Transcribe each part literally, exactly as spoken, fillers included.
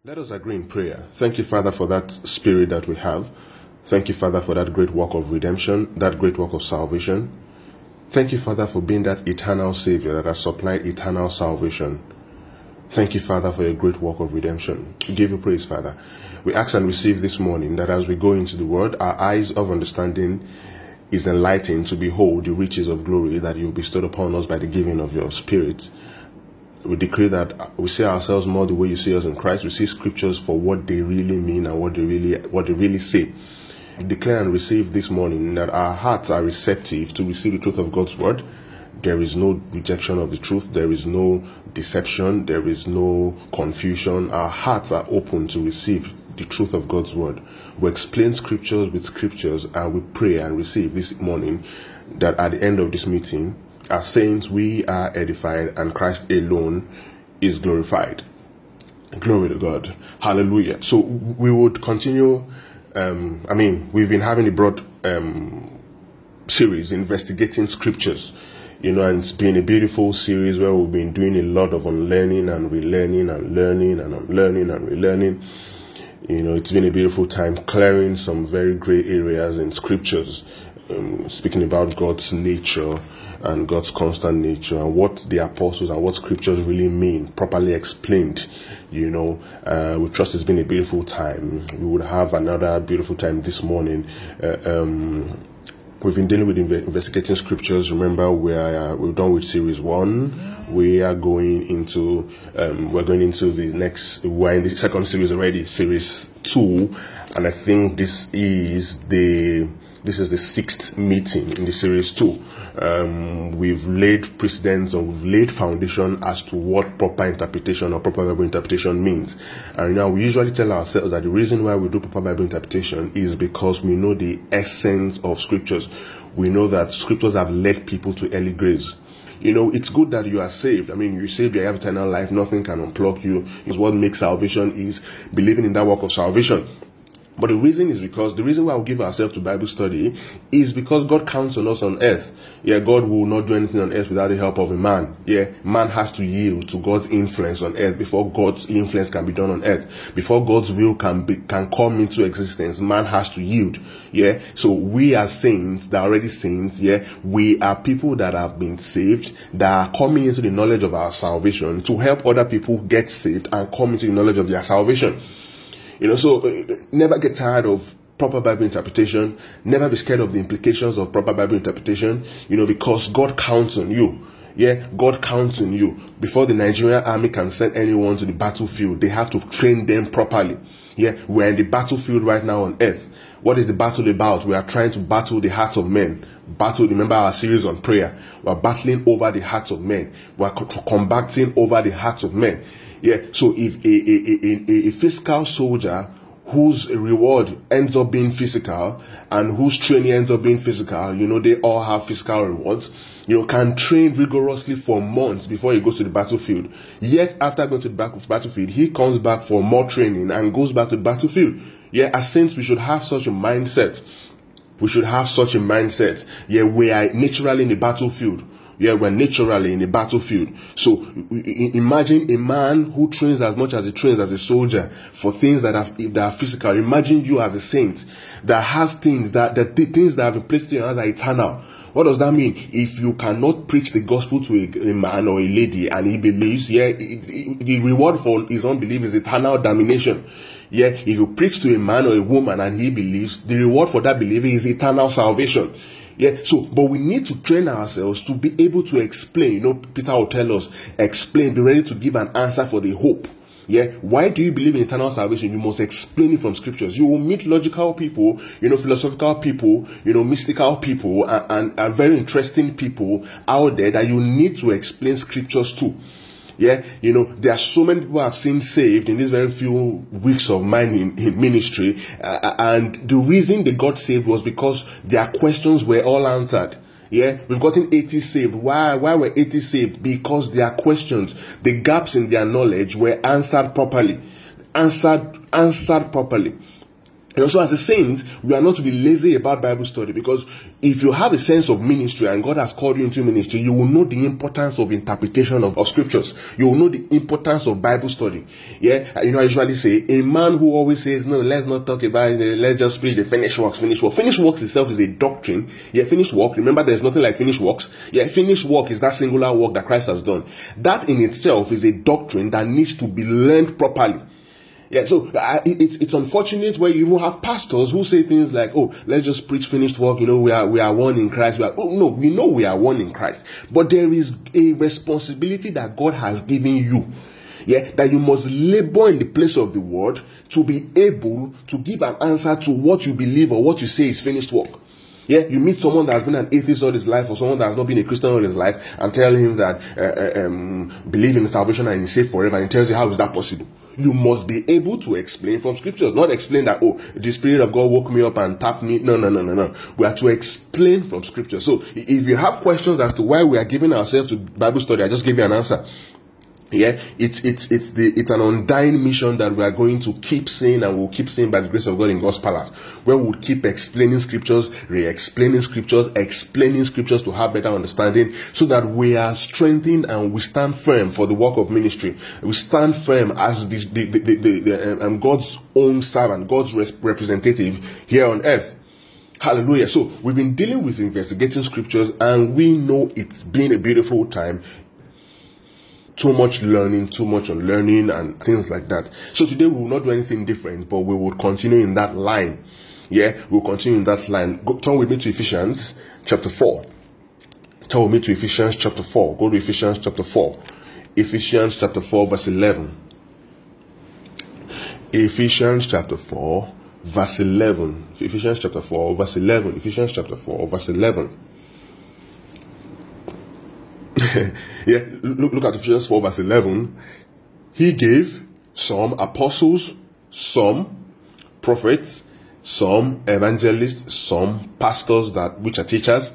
Let us agree in prayer. Thank you, Father, for that spirit that we have. Thank you, Father, for that great work of redemption, that great work of salvation. Thank you, Father, for being that eternal Savior that has supplied eternal salvation. Thank you, Father, for your great work of redemption. We give you praise, Father. We ask and receive this morning that as we go into the word, our eyes of understanding is enlightened to behold the riches of glory that you bestowed upon us by the giving of your Spirit. We decree that we see ourselves more the way you see us in Christ. We see scriptures for what they really mean and what they really what they really say. We declare and receive this morning that our hearts are receptive to receive the truth of God's word. There is no rejection of the truth. There is no deception. There is no confusion. Our hearts are open to receive the truth of God's word. We explain scriptures with scriptures, and we pray and receive this morning that at the end of this meeting, as saints, we are edified and Christ alone is glorified. Glory to God. Hallelujah. So we would continue. Um, I mean, we've been having a broad um, series investigating scriptures, you know, and it's been a beautiful series where we've been doing a lot of unlearning and relearning and learning and unlearning and relearning. You know, it's been a beautiful time clearing some very gray areas in scriptures, um, speaking about God's nature and God's constant nature and what the apostles and what scriptures really mean, properly explained. You know, uh, we trust it's been a beautiful time. We would have another beautiful time this morning. Uh, um, we've been dealing with inve- investigating scriptures. Remember, we're uh, we're done with series one. We are going into um, we're going into the next. We're in the second series already, series two, and I think this is the this is the sixth meeting in the series two. Um, we've laid precedents or we've laid foundation as to what proper interpretation or proper Bible interpretation means. And now we usually tell ourselves that the reason why we do proper Bible interpretation is because we know the essence of scriptures. We know that scriptures have led people to early graves. You know, it's good that you are saved. I mean, you're saved, you have eternal life, nothing can unplug you. It's what makes salvation is believing in that work of salvation. But the reason is because, the reason why we give ourselves to Bible study is because God counts on us on earth. Yeah, God will not do anything on earth without the help of a man. Yeah, man has to yield to God's influence on earth before God's influence can be done on earth. Before God's will can be, can come into existence, man has to yield. Yeah, so we are saints, that are already saints. Yeah, we are people that have been saved, that are coming into the knowledge of our salvation to help other people get saved and come into the knowledge of their salvation. You know, so uh, never get tired of proper Bible interpretation. Never be scared of the implications of proper Bible interpretation, you know, because God counts on you. Yeah, God counts on you. Before the Nigerian army can send anyone to the battlefield, they have to train them properly. Yeah, we're in the battlefield right now on earth. What is the battle about? We are trying to battle the hearts of men. Battle, remember our series on prayer. We're battling over the hearts of men. We're combating over the hearts of men. Yeah, so if a, a, a, a physical soldier whose reward ends up being physical and whose training ends up being physical, you know, they all have physical rewards, you know, can train rigorously for months before he goes to the battlefield. Yet, after going to the battlefield, he comes back for more training and goes back to the battlefield. Yeah, as saints, we should have such a mindset. We should have such a mindset. Yeah, we are naturally in the battlefield. Yeah, we're naturally in a battlefield. So imagine a man who trains as much as he trains as a soldier for things that are, that are physical. Imagine you as a saint that has things that, that the things that have been placed in your hands are eternal. What does that mean? If you cannot preach the gospel to a, a man or a lady and he believes, yeah, it, it, the reward for his unbelief is eternal damnation. Yeah, if you preach to a man or a woman and he believes, the reward for that believing is eternal salvation. Yeah, so, but we need to train ourselves to be able to explain. You know, Peter will tell us, explain, be ready to give an answer for the hope. Yeah, why do you believe in eternal salvation? You must explain it from scriptures. You will meet logical people, you know, philosophical people, you know, mystical people, and, and, and very interesting people out there that you need to explain scriptures to. Yeah, you know, there are so many people I've seen saved in these very few weeks of mine in, in ministry, uh, and the reason they got saved was because their questions were all answered. Yeah, we've gotten eighty saved. Why? Why were eighty saved? Because their questions, the gaps in their knowledge, were answered properly, answered, answered properly. And also, as a saint, we are not to be lazy about Bible study, because if you have a sense of ministry and God has called you into ministry, you will know the importance of interpretation of, of scriptures. You will know the importance of Bible study. Yeah, you know, I usually say, a man who always says, no, let's not talk about it, let's just preach the finished works, finished work. Finished works itself is a doctrine. Yeah, finished work, remember there's nothing like finished works. Yeah, finished work is that singular work that Christ has done. That in itself is a doctrine that needs to be learned properly. Yeah, so uh, it, it's unfortunate where you will have pastors who say things like, "Oh, let's just preach finished work. You know, we are we are one in Christ." We are, oh no, we know we are one in Christ, but there is a responsibility that God has given you. Yeah, that you must labor in the place of the word to be able to give an answer to what you believe or what you say is finished work. Yeah, you meet someone that has been an atheist all his life, or someone that has not been a Christian all his life, and tell him that uh, um, believe in salvation and he's saved forever, and he tells you, how is that possible? You must be able to explain from scriptures, not explain that, oh, the Spirit of God woke me up and tapped me. No, no, no, no, no. We are to explain from scripture. So if you have questions as to why we are giving ourselves to Bible study, I just give you an answer. Yeah, it's it's it's the it's an undying mission that we are going to keep saying, and we'll keep saying by the grace of God in God's palace, where we'll keep explaining scriptures, re-explaining scriptures, explaining scriptures to have better understanding, so that we are strengthened and we stand firm for the work of ministry. We stand firm as the the the, the, the um, God's own servant, God's representative here on earth. Hallelujah. So we've been dealing with investigating scriptures, and we know it's been a beautiful time. Too much learning, too much unlearning, and things like that. So today we will not do anything different, but we will continue in that line. Yeah, we'll continue in that line. Go, turn with me to Ephesians chapter four. Turn with me to Ephesians chapter four. Go to Ephesians chapter four. Ephesians chapter four, verse eleven. Ephesians chapter four, verse eleven. Ephesians chapter four, verse eleven. Ephesians chapter four, verse eleven. Yeah, look, look at Ephesians four, verse eleven. He gave some apostles, some prophets, some evangelists, some pastors, that which are teachers,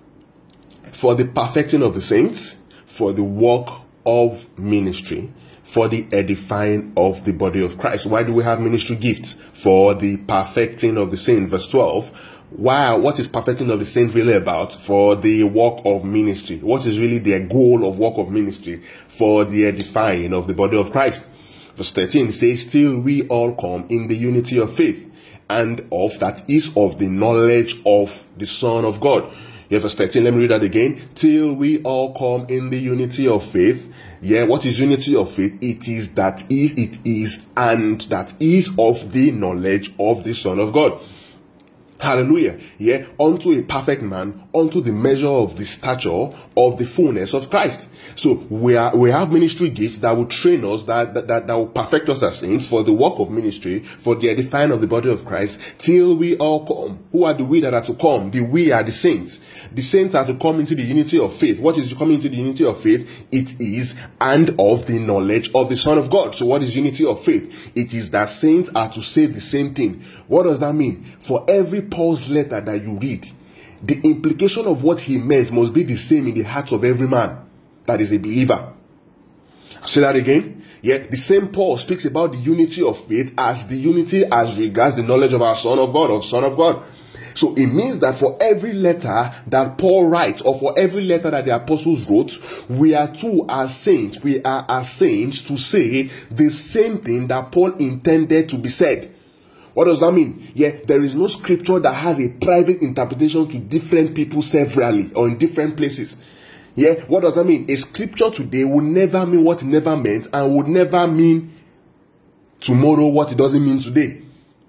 for the perfecting of the saints, for the work of ministry, for the edifying of the body of Christ. Why do we have ministry gifts? For the perfecting of the saints. Verse twelve. Wow, what is perfecting of the saints really about? For the work of ministry. What is really their goal of work of ministry? For the edifying of the body of Christ. Verse thirteen says, till we all come in the unity of faith, and of, that is, of the knowledge of the Son of God. Yeah, verse thirteen, let me read that again. Till we all come in the unity of faith. Yeah, what is unity of faith? It is that is, it is, and that is of the knowledge of the Son of God. Hallelujah. Yeah, unto a perfect man, unto the measure of the stature of the fullness of Christ. So we are we have ministry gifts that will train us, that, that, that, that will perfect us as saints for the work of ministry, for the edifying of the body of Christ, till we all come. Who are the we that are to come? The we are the saints. The saints are to come into the unity of faith. What is coming into the unity of faith? It is, and of the knowledge of the Son of God. So what is unity of faith? It is that saints are to say the same thing. What does that mean? For every Paul's letter that you read, the implication of what he meant must be the same in the hearts of every man that is a believer. I'll say that again. Yeah, the same Paul speaks about the unity of faith as the unity as regards the knowledge of our Son of God, of Son of God. So it means that for every letter that Paul writes, or for every letter that the apostles wrote, we are too as saints, we are as saints to say the same thing that Paul intended to be said. What does that mean? Yeah, there is no scripture that has a private interpretation to different people severally or in different places. Yeah, what does that mean? A scripture today will never mean what it never meant, and would never mean tomorrow what it doesn't mean today.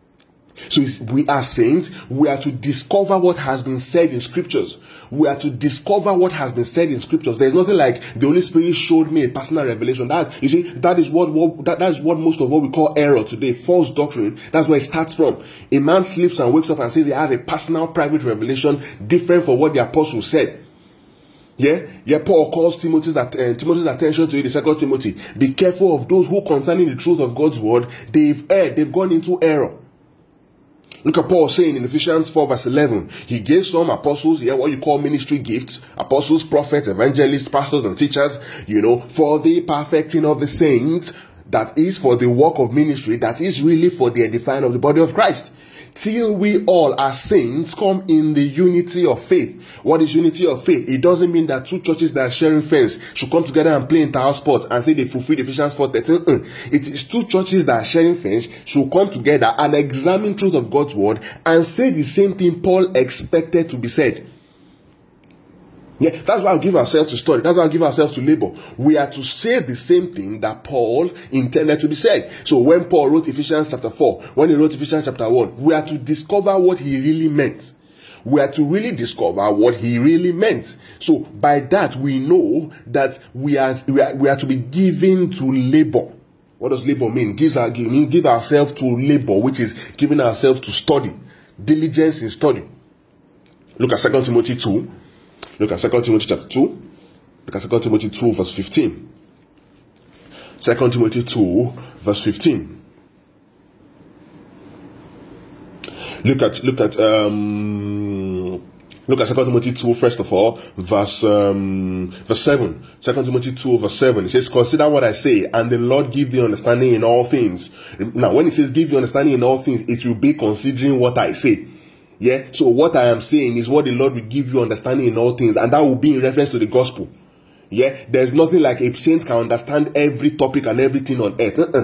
So we are saints. We are to discover what has been said in scriptures. We are to discover what has been said in scriptures. There's nothing like the Holy Spirit showed me a personal revelation. That's, you see, that is what, what that, that is what most of what we call error today, false doctrine. That's where it starts from. A man sleeps and wakes up and says he has a personal, private revelation different from what the apostle said. Yeah, yeah. Paul calls Timothy's, uh, Timothy's attention to it in Second Timothy. Be careful of those who, concerning the truth of God's word, they've erred, they've gone into error. Look at Paul saying in Ephesians four, verse eleven. He gave some apostles, yeah, what you call ministry gifts, apostles, prophets, evangelists, pastors, and teachers, you know, for the perfecting of the saints, that is for the work of ministry, that is really for the edifying of the body of Christ. till we all as saints come in the unity of faith. What is unity of faith? It doesn't mean that two churches that are sharing fence should come together and play inter-house sport and say they fulfill Ephesians four thirteen. It is two churches that are sharing fence should come together and examine truth of God's word and say the same thing Paul expected to be said. Yeah, that's why we give ourselves to study. That's why we give ourselves to labor. We are to say the same thing that Paul intended to be said. So when Paul wrote Ephesians chapter four, when he wrote Ephesians chapter one, we are to discover what he really meant. We are to really discover what he really meant. So by that we know that we are we are, we are to be given to labor. What does labor mean? Gives our mean give ourselves to labor, which is giving ourselves to study, diligence in study. Look at Second Timothy two. Look at Second Timothy chapter two. Look at Second Timothy two verse fifteen. Second Timothy two verse fifteen. Look at look at um look at Second Timothy two first of all, verse um verse seven. Second Timothy two verse seven. It says, "Consider what I say, and the Lord give thee understanding in all things." Now, when it says give you understanding in all things, it will be considering what I say. Yeah, so what I am saying is what the Lord will give you understanding in all things, and that will be in reference to the gospel. Yeah, there's nothing like a saint can understand every topic and everything on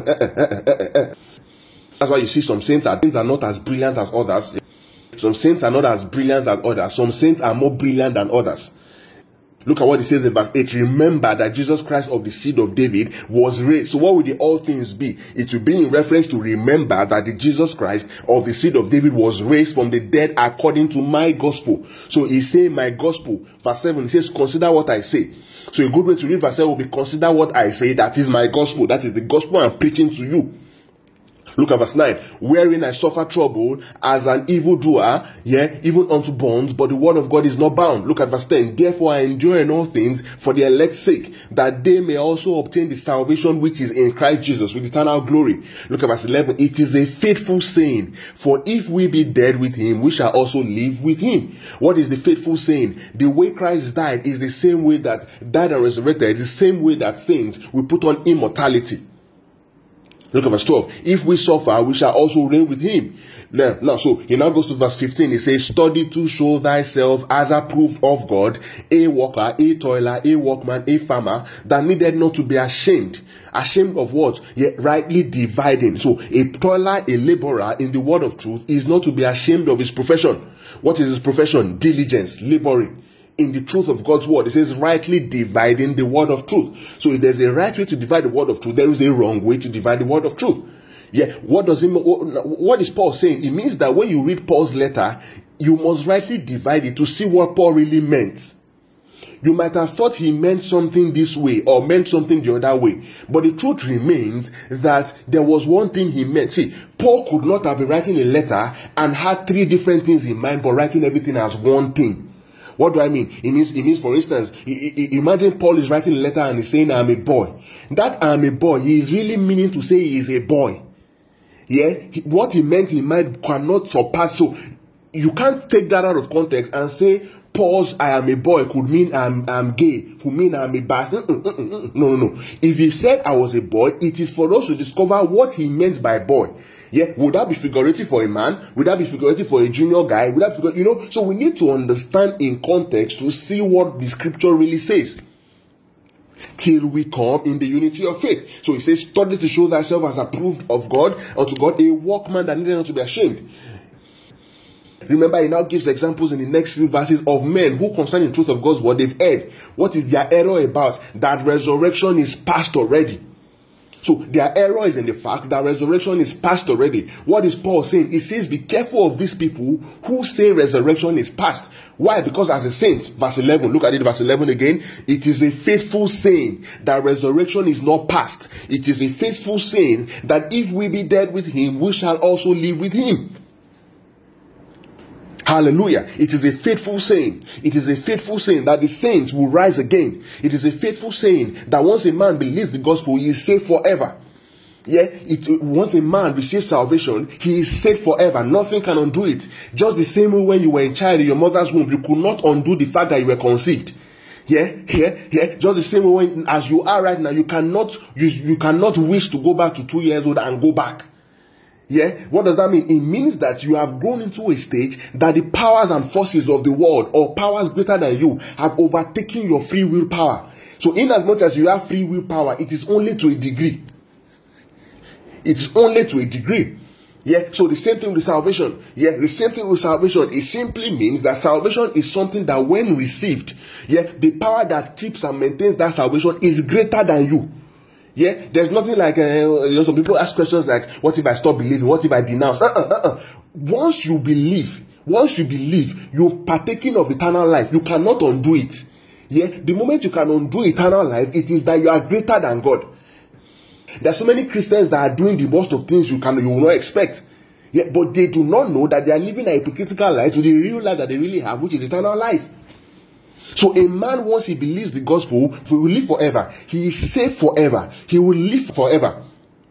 earth. That's why you see some saints are, saints are not as brilliant as others. Some saints are not as brilliant as others. Some saints are more brilliant than others. Look at what it says in verse eight. Remember that Jesus Christ of the seed of David was raised. So what will the all things be? It will be in reference to remember that the Jesus Christ of the seed of David was raised from the dead according to my gospel. So he's saying my gospel. Verse seven, he says, consider what I say. So a good way to read verse seven will be consider what I say. That is my gospel. That is the gospel I'm preaching to you. Look at verse nine. Wherein I suffer trouble as an evildoer, yeah, even unto bonds, but the word of God is not bound. Look at verse ten. Therefore I endure in all things for the elect's sake, that they may also obtain the salvation which is in Christ Jesus with eternal glory. Look at verse eleven. It is a faithful saying, for if we be dead with him, we shall also live with him. What is the faithful saying? The way Christ died is the same way that died and resurrected. It's the same way that saints will put on immortality. Look at verse twelve. If we suffer, we shall also reign with him. Now, now, so he now goes to verse fifteen. He says, study to show thyself as approved of God, a worker, a toiler, a workman, a farmer, that needed not to be ashamed. Ashamed of what? Yet rightly dividing. So a toiler, a laborer in the word of truth is not to be ashamed of his profession. What is his profession? Diligence, laboring in the truth of God's word. It says rightly dividing the word of truth. So if there's a right way to divide the word of truth, there is a wrong way to divide the word of truth. Yeah, what does it mean? What is Paul saying? It means that when you read Paul's letter, you must rightly divide it to see what Paul really meant. You might have thought he meant something this way or meant something the other way. But the truth remains that there was one thing he meant. See, Paul could not have been writing a letter and had three different things in mind, but writing everything as one thing. What do I mean? It means, it means, for instance, imagine Paul is writing a letter and he's saying, I'm a boy. That I'm a boy, he is really meaning to say he is a boy. Yeah? What he meant in mind cannot surpass. So you can't take that out of context and say, Paul's I am a boy could mean I'm, I'm gay, could mean I'm a bastard. No, no, no. If he said I was a boy, it is for us to discover what he meant by boy. Yeah, would that be figurative for a man? Would that be figurative for a junior guy? Would that be, you know? So we need to understand in context to see what the scripture really says. Till we come in the unity of faith. So he says, study to show thyself as approved of God, unto God, a workman that needed not to be ashamed. Remember, he now gives examples in the next few verses of men who, concerning the truth of God's word, they've erred. What is their error about? That resurrection is past already. So their error is in the fact that resurrection is past already. What is Paul saying? He says, be careful of these people who say resurrection is past. Why? Because as a saint, verse eleven, look at it, verse eleven again. It is a faithful saying that resurrection is not past. It is a faithful saying that if we be dead with him, we shall also live with him. Hallelujah. It is a faithful saying. It is a faithful saying that the saints will rise again. It is a faithful saying that once a man believes the gospel, he is saved forever. Yeah, it, once a man receives salvation, he is saved forever. Nothing can undo it. Just the same way when you were a child in your mother's womb, you could not undo the fact that you were conceived. Yeah, yeah, yeah. Just the same way when, as you are right now, you cannot, you, you cannot wish to go back to two years old and go back. Yeah, what does that mean? It means that you have grown into a stage that the powers and forces of the world, or powers greater than you, have overtaken your free will power. So in as much as you have free will power, it is only to a degree. It's only to a degree. Yeah, so the same thing with salvation. Yeah, the same thing with salvation. It simply means that salvation is something that when received, yeah, the power that keeps and maintains that salvation is greater than you. Yeah, there's nothing like, uh, you know, some people ask questions like, what if I stop believing? What if I denounce? Uh-uh, uh-uh. Once you believe, once you believe, you've partaken of eternal life. You cannot undo it. Yeah, the moment you can undo eternal life, it is that you are greater than God. There are so many Christians that are doing the worst of things you can you will not expect. Yeah, but they do not know that they are living a hypocritical life to the real life that they really have, which is eternal life. So a man, once he believes the gospel, he will live forever. He is saved forever. He will live forever.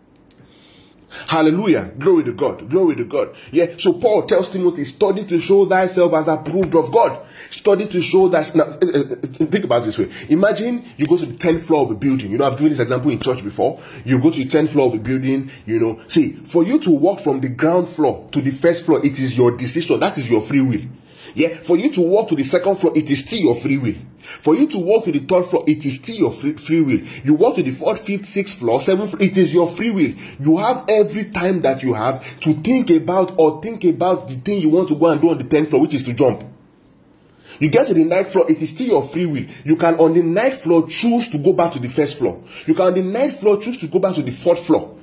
Hallelujah. Glory to God. Glory to God. Yeah. So Paul tells Timothy, study to show thyself as approved of God. Study to show that. Now, think about it this way. Imagine you go to the tenth floor of a building. You know, I've given this example in church before. You go to the tenth floor of a building, you know. See, for you to walk from the ground floor to the first floor, it is your decision. That is your free will. Yeah, for you to walk to the second floor, it is still your free will. For you to walk to the third floor, it is still your free, free will. You walk to the fourth, fifth, sixth floor, seventh floor, it is your free will. You have every time that you have to think about or think about the thing you want to go and do on the tenth floor, which is to jump. You get to the ninth floor, it is still your free will. You can on the ninth floor choose to go back to the first floor. You can on the ninth floor choose to go back to the fourth floor.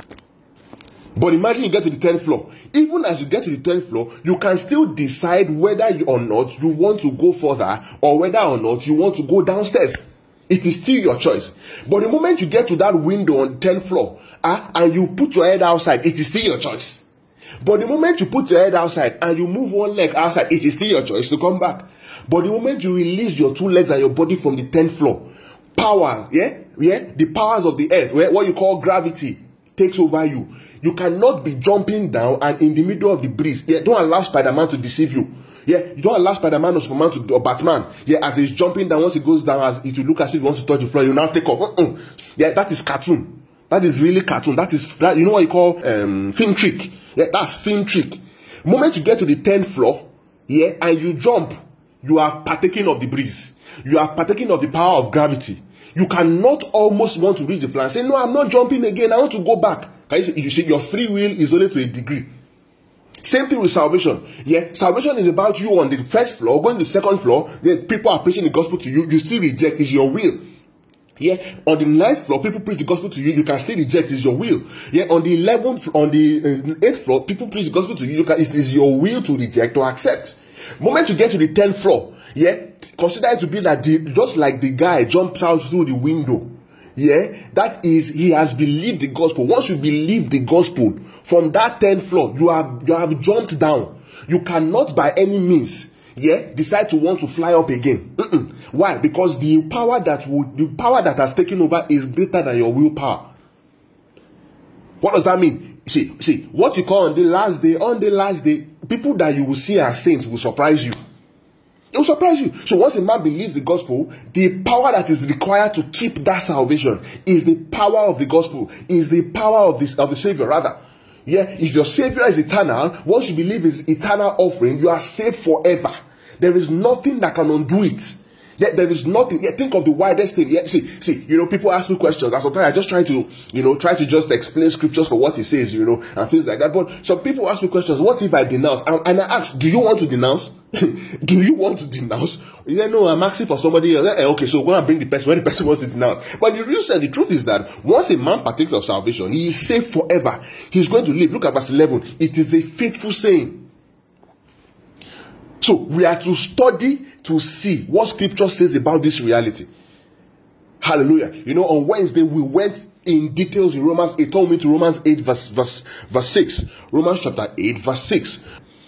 But imagine you get to the tenth floor. Even as you get to the tenth floor, you can still decide whether you or not you want to go further or whether or not you want to go downstairs. It is still your choice. But the moment you get to that window on the tenth floor uh, and you put your head outside, it is still your choice. But the moment you put your head outside and you move one leg outside, it is still your choice to come back. But the moment you release your two legs and your body from the tenth floor, power, yeah, yeah, the powers of the earth, where what you call gravity, takes over you. You cannot be jumping down and in the middle of the breeze. Yeah, don't allow Spider-Man to deceive you. Yeah, you don't allow Spider-Man or Superman to or Batman. Yeah, as he's jumping down, once he goes down, as it will look as if he wants to touch the floor, you now take off. Uh-uh. Yeah, that is cartoon. That is really cartoon. That is that. You know what you call um film trick. Yeah, that's film trick. The moment you get to the tenth floor, yeah, and you jump, you are partaking of the breeze. You are partaking of the power of gravity. You cannot almost want to reach the plan. Say, no, I'm not jumping again. I want to go back. Can you see? You see, your free will is only to a degree. Same thing with salvation. Yeah, salvation is about you on the first floor, going to the second floor. Then people are preaching the gospel to you. You still reject. It's your will. Yeah, on the ninth floor, people preach the gospel to you. You can still reject. It's your will. Yeah, on the eleventh, on the eighth floor, people preach the gospel to you. You can. It is your will to reject or accept. The moment you get to the tenth floor, yeah, consider it to be that the, just like the guy jumps out through the window. Yeah, that is, he has believed the gospel. Once you believe the gospel, from that tenth floor, you have you have jumped down. You cannot by any means, yeah, decide to want to fly up again. Mm-mm. Why? Because the power that would the power that has taken over is greater than your willpower. What does that mean? See, see, what you call on the last day, on the last day, people that you will see as saints will surprise you. It will surprise you. So once a man believes the gospel, the power that is required to keep that salvation is the power of the gospel, is the power of this of the Savior, rather. Yeah, if your Savior is eternal, once you believe his eternal offering, you are saved forever. There is nothing that can undo it. Yeah, there is nothing. Yeah, think of the widest thing. Yeah, see, see, you know, people ask me questions. And sometimes I just try to, you know, try to just explain scriptures for what it says, you know, and things like that. But some people ask me questions. What if I denounce? And, and I ask, do you want to denounce? Do you want to denounce? Yeah, no, I'm asking for somebody else. Okay, so go and bring the person when the person wants to denounce. But the real sense, the truth is that once a man partakes of salvation, he is saved forever. He's going to live. Look at verse eleven. It is a faithful saying. So we are to study to see what scripture says about this reality. Hallelujah. You know, on Wednesday we went in details in Romans eight. Told me to Romans eight verse verse verse six. Romans chapter eight verse six.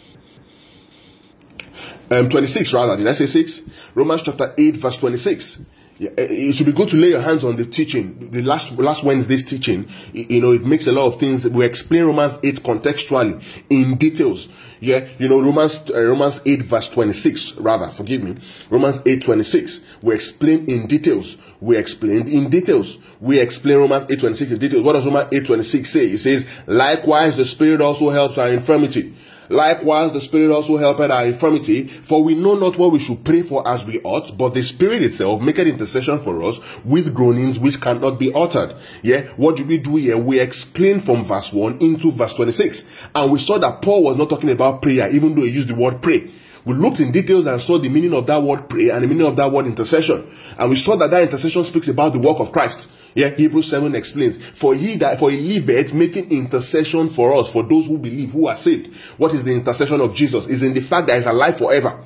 Um twenty-six rather. Did I say six? Romans chapter eight verse twenty-six. Yeah, it should be good to lay your hands on the teaching. The last last Wednesday's teaching, you know, it makes a lot of things. We explain Romans eight contextually in details. Yeah, you know, Romans uh, Romans eight verse twenty-six, rather, forgive me. Romans eight twenty-six. We explain in details. We explained in details. we explain Romans eight twenty-six in detail. What does Romans eight twenty-six say? It says, likewise the Spirit also helps our infirmity. Likewise, the Spirit also helpeth our infirmity, for we know not what we should pray for as we ought, but the Spirit itself maketh intercession for us with groanings which cannot be uttered. Yeah, what do we do here? We explain from verse one into verse twenty-six, and we saw that Paul was not talking about prayer, even though he used the word pray. We looked in details and saw the meaning of that word pray and the meaning of that word intercession, and we saw that that intercession speaks about the work of Christ. Yeah, Hebrews seven explains, for he that for he liveth making intercession for us, for those who believe, who are saved. What is the intercession of Jesus? Is in the fact that he's alive forever.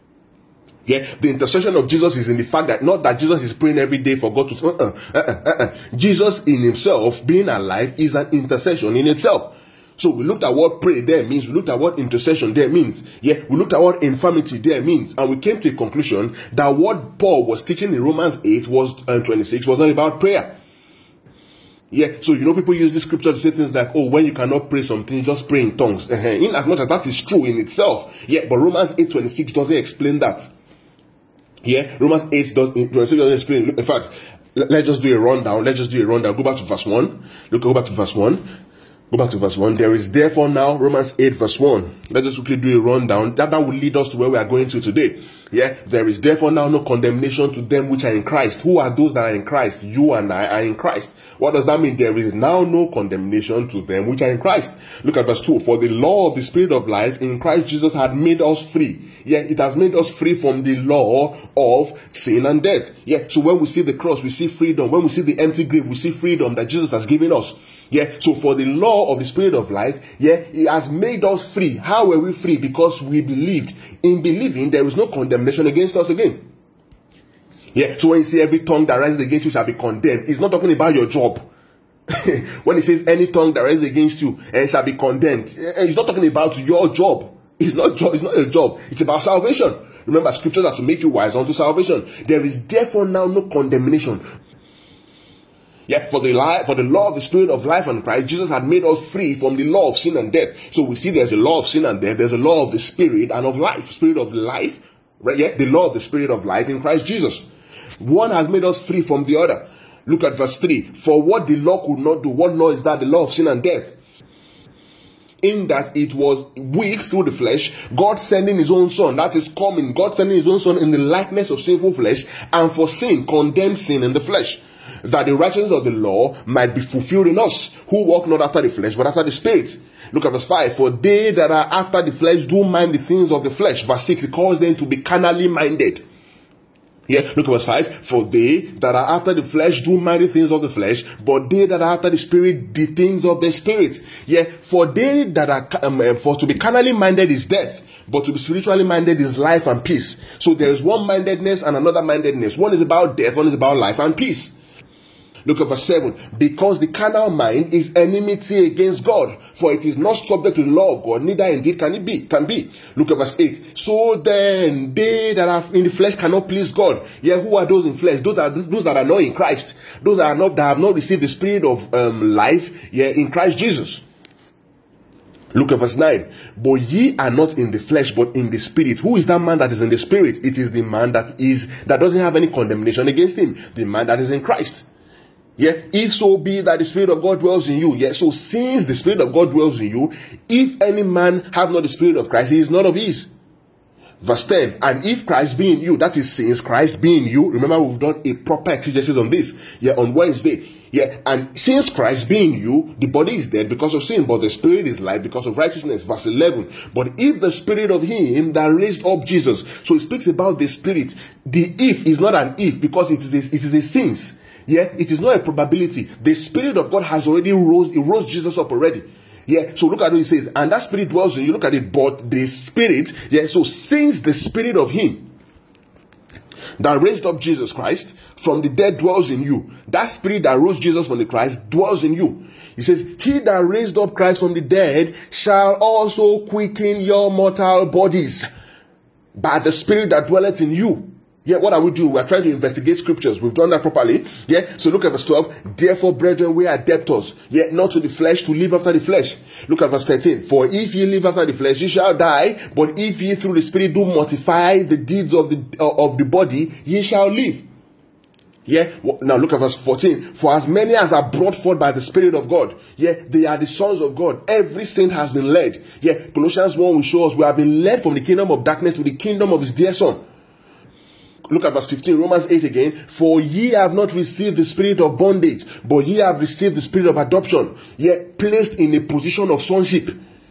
Yeah, the intercession of Jesus is in the fact that not that Jesus is praying every day for God to. Uh-uh, uh-uh, uh-uh. Jesus in himself being alive is an intercession in itself. So we looked at what pray there means. We looked at what intercession there means. Yeah, we looked at what infirmity there means, and we came to a conclusion that what Paul was teaching in Romans eight was uh, twenty-six was not about prayer. Yeah, so you know people use this scripture to say things like, oh, when you cannot pray something, just pray in tongues. Uh-huh. In as much as that is true in itself. Yeah, but Romans eight twenty-six doesn't explain that. Yeah, Romans eight twenty-six doesn't explain. In fact, let's just do a rundown. Let's just do a rundown. Go back to verse one. Look, go back to verse one. Go back to verse one. There is therefore now, Romans eight verse one. Let's just quickly do a rundown. That, that will lead us to where we are going to today. Yeah, there is therefore now no condemnation to them which are in Christ. Who are those that are in Christ? You and I are in Christ. What does that mean? There is now no condemnation to them which are in Christ. Look at verse two. For the law of the Spirit of life in Christ Jesus had made us free. Yeah, it has made us free from the law of sin and death. Yeah, so when we see the cross, we see freedom. When we see the empty grave, we see freedom that Jesus has given us. Yeah, so for the law of the Spirit of life, yeah, it has made us free. How were we free? Because we believed. In believing, there is no condemnation against us again. Yeah, so when you see every tongue that rises against you shall be condemned, it's not talking about your job. When it says any tongue that rises against you and shall be condemned, it's not talking about your job. It's not job. It's not a job. It's about salvation. Remember, scriptures are to make you wise unto salvation. There is therefore now no condemnation. Yeah, for the life, for the law of the Spirit of life and Christ, Jesus had made us free from the law of sin and death. So we see there's a law of sin and death. There's a law of the Spirit and of life. Spirit of life, right? Yeah, the law of the Spirit of life in Christ Jesus. One has made us free from the other. Look at verse three. For what the law could not do, what law is that? The law of sin and death. In that it was weak through the flesh, God sending his own son, that is coming, God sending his own son in the likeness of sinful flesh, and for sin, condemned sin in the flesh, that the righteousness of the law might be fulfilled in us, who walk not after the flesh, but after the Spirit. Look at verse five. For they that are after the flesh do mind the things of the flesh. Verse six, it calls them to be carnally minded. Yeah, look at verse five. For they that are after the flesh do mind the things of the flesh, but they that are after the Spirit, the things of the Spirit. Yeah, for they that are, um, for to be carnally minded is death, but to be spiritually minded is life and peace. So there is one mindedness and another mindedness. One is about death, one is about life and peace. Look at verse seven. Because the carnal mind is enmity against God, for it is not subject to the law of God, neither indeed can it be. Can be. Look at verse eight. So then they that are in the flesh cannot please God. Yeah, who are those in flesh? Those that those that are not in Christ. Those that are not that have not received the Spirit of um, life. Yeah, in Christ Jesus. Look at verse nine. But ye are not in the flesh, but in the Spirit. Who is that man that is in the Spirit? It is the man that is that doesn't have any condemnation against him. The man that is in Christ. Yeah, if so be that the Spirit of God dwells in you. Yeah, so since the Spirit of God dwells in you, if any man have not the Spirit of Christ, he is not of his. Verse ten. And if Christ be in you, that is since Christ be in you. Remember, we've done a proper exegesis on this. Yeah, on Wednesday. Yeah, and since Christ be in you, the body is dead because of sin, but the Spirit is life because of righteousness. Verse eleven. But if the Spirit of him that raised up Jesus, so it speaks about the Spirit. The if is not an if because it is a, it is a since. Yeah, it is not a probability. The Spirit of God has already rose, it rose Jesus up already. Yeah, so look at what he says. And that Spirit dwells in you. Look at it. But the Spirit, yeah, so since the Spirit of him that raised up Jesus Christ from the dead dwells in you, that Spirit that rose Jesus from the Christ dwells in you. He says, he that raised up Christ from the dead shall also quicken your mortal bodies by the Spirit that dwelleth in you. Yeah, what are we doing? We are trying to investigate scriptures. We've done that properly. Yeah, so look at verse twelve. Therefore, brethren, we are debtors, yet not to the flesh, to live after the flesh. Look at verse thirteen. For if ye live after the flesh, ye shall die. But if ye through the Spirit do mortify the deeds of the uh, of the body, ye shall live. Yeah, now look at verse fourteen. For as many as are brought forth by the Spirit of God, yeah, they are the sons of God. Every saint has been led. Yeah, Colossians one will show us we have been led from the kingdom of darkness to the kingdom of his dear son. Look at verse fifteen, Romans eight again. For ye have not received the spirit of bondage, but ye have received the spirit of adoption, yet placed in a position of sonship.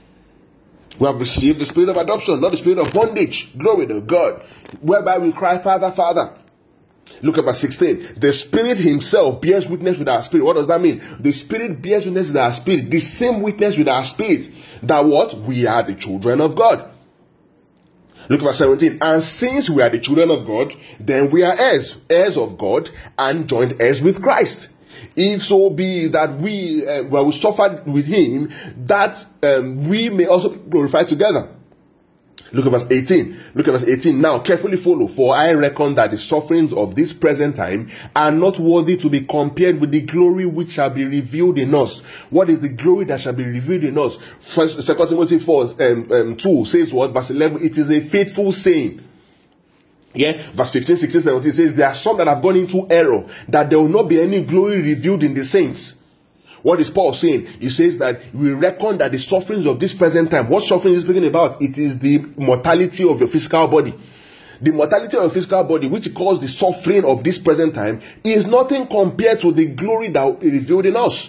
We have received the spirit of adoption, not the spirit of bondage. Glory to God. Whereby we cry, Father, Father. Look at verse sixteen. The Spirit himself bears witness with our spirit. What does that mean? The Spirit bears witness with our spirit. The same witness with our spirit. That what? We are the children of God. Look at verse seventeen. And since we are the children of God, then we are heirs, heirs of God, and joint heirs with Christ. If so be that we, uh, well, we suffered with him, that um, we may also be glorified together. Look at verse eighteen. Look at verse eighteen. Now carefully follow. For I reckon that the sufferings of this present time are not worthy to be compared with the glory which shall be revealed in us. What is the glory that shall be revealed in us? First, Second Timothy four um, um, two says what? Verse eleven. It is a faithful saying. Yeah, verse fifteen, sixteen, seventeen says there are some that have gone into error, that there will not be any glory revealed in the saints. What is Paul saying? He says that we reckon that the sufferings of this present time, what suffering is speaking about? It is the mortality of your physical body. The mortality of your physical body, which he calls the suffering of this present time, is nothing compared to the glory that will be revealed in us.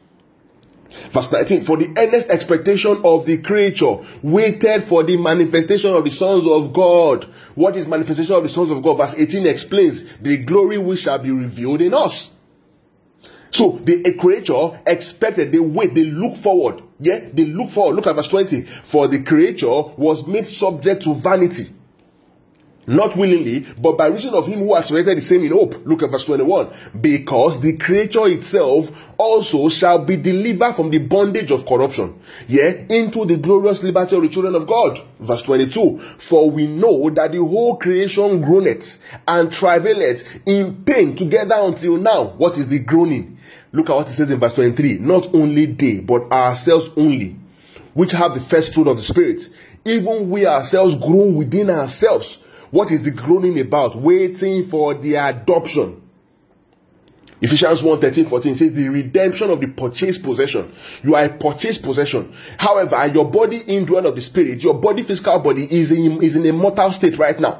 Verse nineteen, for the earnest expectation of the creature waited for the manifestation of the sons of God. What is manifestation of the sons of God? Verse eighteen explains the glory which shall be revealed in us. So the creature expected, they wait, they look forward. Yeah, they look forward. Look at verse twenty. For the creature was made subject to vanity, not willingly, but by reason of him who has created the same in hope. Look at verse twenty-one. Because the creature itself also shall be delivered from the bondage of corruption, yeah, into the glorious liberty of the children of God. Verse twenty-two. For we know that the whole creation groaneth and travaileth in pain together until now. What is the groaning? Look at what it says in verse twenty-three. Not only they, but ourselves only, which have the first fruit of the Spirit, even we ourselves groan within ourselves. What is the groaning about? Waiting for the adoption. Ephesians one, thirteen, fourteen says the redemption of the purchased possession. You are a purchased possession. However, your body indwelt of the Spirit, your body, physical body, is in, is in a mortal state right now.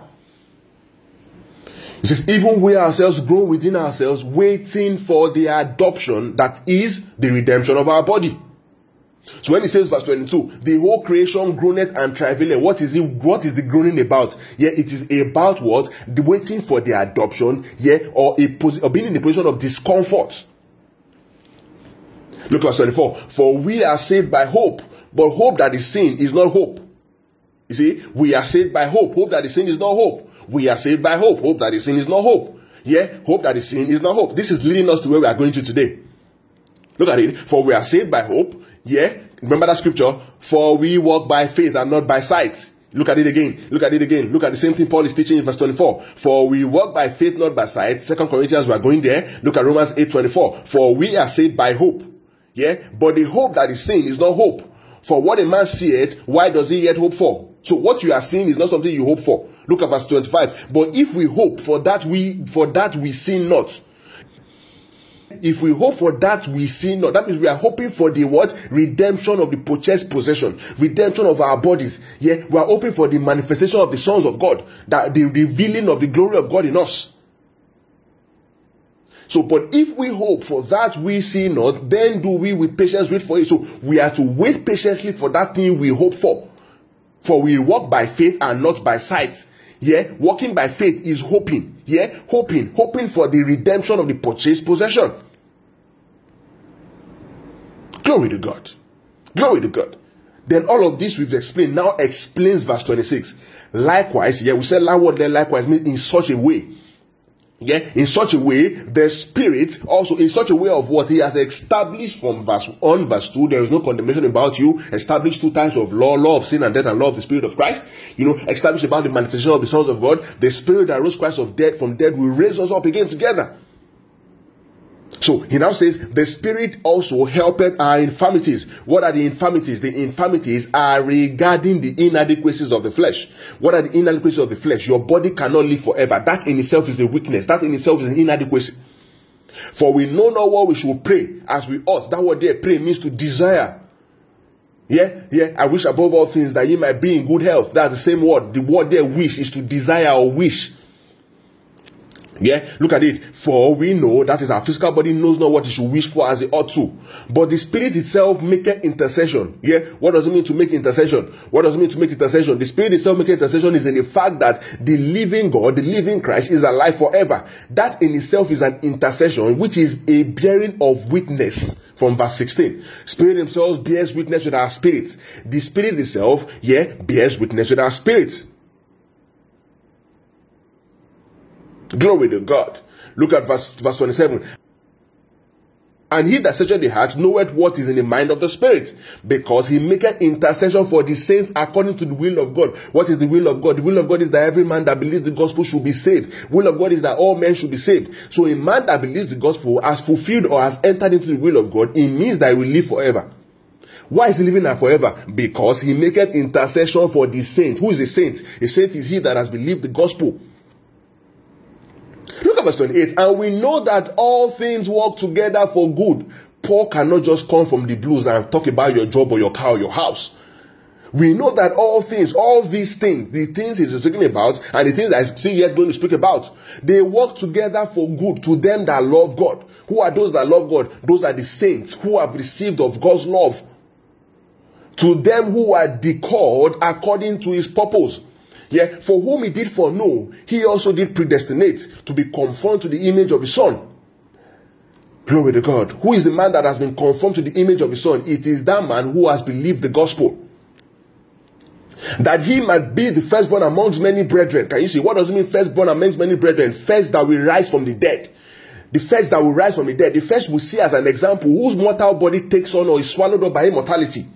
It says, even we ourselves grow within ourselves, waiting for the adoption, that is the redemption of our body. So when it says verse twenty-two, the whole creation groaneth and travaileth, what is it? What is the groaning about? Yeah, it is about what? The waiting for the adoption, yeah, or a posi- or being in a position of discomfort. Look at verse twenty-four. For we are saved by hope, but hope that is seen is not hope. You see, we are saved by hope. Hope that is seen is not hope. We are saved by hope. Hope that is seen is not hope. Yeah, hope that is seen is not hope. This is leading us to where we are going to today. Look at it. For we are saved by hope. Yeah, remember that scripture? For we walk by faith and not by sight. Look at it again. Look at it again. Look at the same thing Paul is teaching in verse twenty-four. For we walk by faith, not by sight. Second Corinthians, we are going there. Look at Romans eight twenty-four. For we are saved by hope. Yeah, but the hope that is seen is not hope. For what a man seeth, why does he yet hope for? So what you are seeing is not something you hope for. Look at verse twenty-five. But if we hope for that we for that we sin not. If we hope for that we sin not, that means we are hoping for the what? Redemption of the purchased possession, redemption of our bodies. Yeah, we are hoping for the manifestation of the sons of God, that the revealing of the glory of God in us. So, but if we hope for that we see not, then do we with patience wait for it. So we are to wait patiently for that thing we hope for. For we walk by faith and not by sight. Yeah, walking by faith is hoping. Yeah, hoping, hoping for the redemption of the purchased possession. Glory to God. Glory to God. Then all of this we've explained now explains verse twenty-six. Likewise, yeah, we said that word there likewise means in such a way. Yeah, in such a way, the Spirit also in such a way of what he has established from verse one, verse two. There is no condemnation about you. Established two types of law: law of sin and death, and law of the Spirit of Christ. You know, established about the manifestation of the sons of God. The Spirit that rose Christ of death from death will raise us up again together. So he now says, the Spirit also helpeth our infirmities. What are the infirmities? The infirmities are regarding the inadequacies of the flesh. What are the inadequacies of the flesh? Your body cannot live forever. That in itself is a weakness. That in itself is an inadequacy. For we know not what we should pray as we ought. That word there, pray, means to desire. Yeah, yeah. I wish above all things that ye might be in good health. That's the same word. The word there, wish, is to desire or wish. Yeah, look at it. For we know, that is, our physical body knows not what it should wish for as it ought to. But the Spirit itself maketh intercession. Yeah, what does it mean to make intercession? What does it mean to make intercession? The Spirit itself making intercession is in the fact that the living God, the living Christ, is alive forever. That in itself is an intercession, which is a bearing of witness. From verse sixteen, Spirit himself bears witness with our spirit. The Spirit itself, yeah, bears witness with our spirit. Glory to God. Look at verse, verse twenty-seven. And he that searcheth the heart knoweth what is in the mind of the Spirit, because he maketh intercession for the saints according to the will of God. What is the will of God? The will of God is that every man that believes the gospel should be saved. The will of God is that all men should be saved. So a man that believes the gospel has fulfilled or has entered into the will of God, it means that he will live forever. Why is he living there forever? Because he maketh intercession for the saint. Who is a saint? A saint is he that has believed the gospel. Look at verse twenty-eight. And we know that all things work together for good. Paul cannot just come from the blues and talk about your job or your car or your house. We know that all things, all these things, the things he's speaking about and the things that he's still yet going to speak about, they work together for good to them that love God. Who are those that love God? Those are the saints who have received of God's love. To them who are decalled according to his purpose. Yeah, for whom he did foreknow, he also did predestinate to be conformed to the image of his Son. Glory to God. Who is the man that has been conformed to the image of his Son? It is that man who has believed the gospel. That he might be the firstborn amongst many brethren. Can you see? What does it mean, firstborn amongst many brethren? First that will rise from the dead. The first that will rise from the dead. The first we see as an example whose mortal body takes on or is swallowed up by immortality.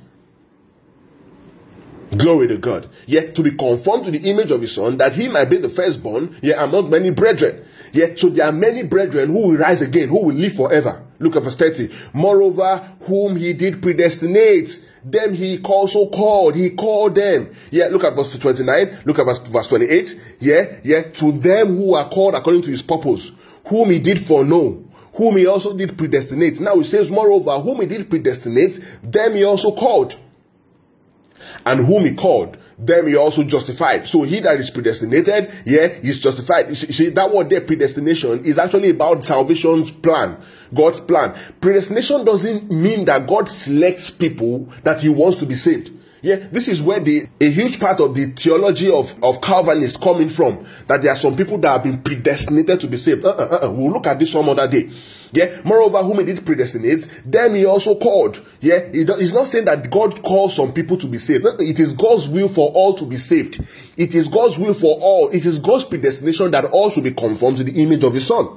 Glory to God. Yet to be conformed to the image of his Son, that he might be the firstborn, yet among many brethren. Yet so there are many brethren who will rise again, who will live forever. Look at verse thirty. Moreover, whom he did predestinate, them he also called. He called them. Yeah, look at verse twenty-nine. Look at verse, verse twenty-eight. Yeah, yeah. To them who are called according to his purpose, whom he did foreknow, whom he also did predestinate. Now it says, moreover, whom he did predestinate, them he also called. And whom he called, them he also justified. So he that is predestinated, yeah, is justified. You see, that word there, predestination, is actually about salvation's plan, God's plan. Predestination doesn't mean that God selects people that he wants to be saved. Yeah, this is where the a huge part of the theology of, of Calvin is coming from. That there are some people that have been predestinated to be saved. Uh, uh, uh, we'll look at this some other day. Yeah, moreover, whom he did predestinate, them he also called. Yeah, he's not saying that God calls some people to be saved. It is God's will for all to be saved. It is God's will for all. It is God's predestination that all should be conformed to the image of his Son.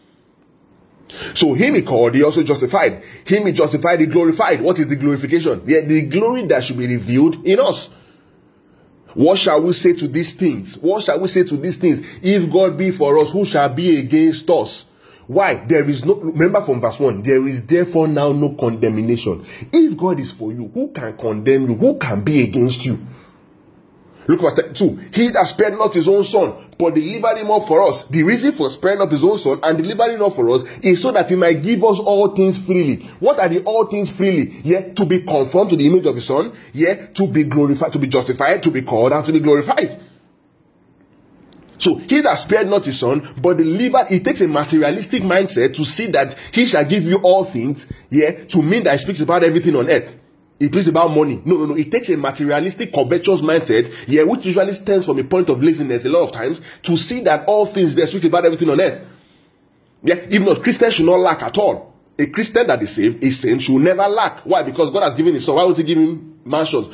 So him he called, he also justified. Him he justified, he glorified. What is the glorification? The, the glory that should be revealed in us. What shall we say to these things? What shall we say to these things? If God be for us, who shall be against us? Why? There is no, remember from verse one, there is therefore now no condemnation. If God is for you, who can condemn you? Who can be against you? Look at verse two. He that spared not his own Son, but delivered him up for us. The reason for sparing up his own Son and delivering him up for us is so that he might give us all things freely. What are the all things freely? Yeah, to be conformed to the image of his Son. Yeah, to be glorified, to be justified, to be called, and to be glorified. So he that spared not his Son, but delivered, it takes a materialistic mindset to see that he shall give you all things, yeah, to mean that he speaks about everything on earth. It speaks about money. No, no, no. It takes a materialistic, covetous mindset, yeah, which usually stems from a point of laziness a lot of times, to see that all things there speak about everything on earth. Yeah, if not, Christians should not lack at all. A Christian that is saved, a saint, should never lack. Why? Because God has given his Son. Why would he give him mansions?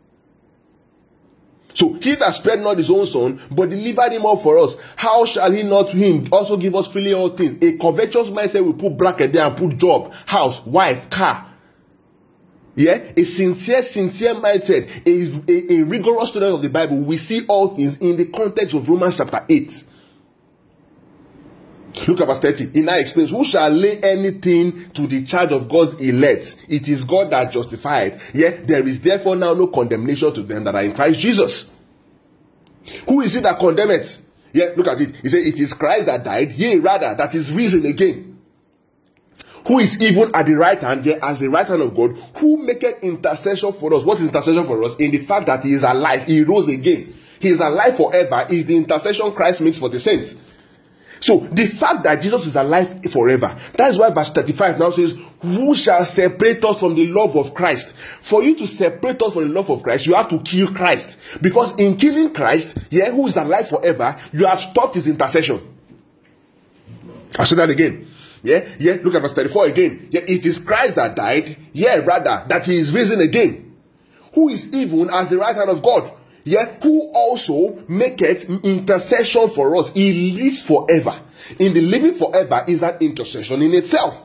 So he that spared not his own Son, but delivered him up for us, how shall he not him also give us freely all things? A covetous mindset will put bracket there and put job, house, wife, car. Yeah, a sincere, sincere mindset, a, a, a rigorous student of the Bible, we see all things in the context of Romans chapter eight. Look at verse thirty. He now explains, who shall lay anything to the charge of God's elect? It is God that justified. Yet there is therefore now no condemnation to them that are in Christ Jesus. Who is it that condemneth? Yeah, look at it. He said, it is Christ that died, yea, rather, that is risen again. Who is even at the right hand, yea, as the right hand of God, who maketh intercession for us. What is intercession for us? In the fact that he is alive, he rose again. He is alive forever, is the intercession Christ makes for the saints. So, the fact that Jesus is alive forever, that is why verse thirty-five now says, who shall separate us from the love of Christ? For you to separate us from the love of Christ, you have to kill Christ. Because in killing Christ, yeah, who is alive forever, you have stopped his intercession. I'll say that again. Yeah, yeah, look at verse thirty-four again. Yeah, it is Christ that died, yeah, rather, that he is risen again. Who is even as the right hand of God. Yeah, who also maketh intercession for us. He lives forever. In the living forever is that intercession in itself.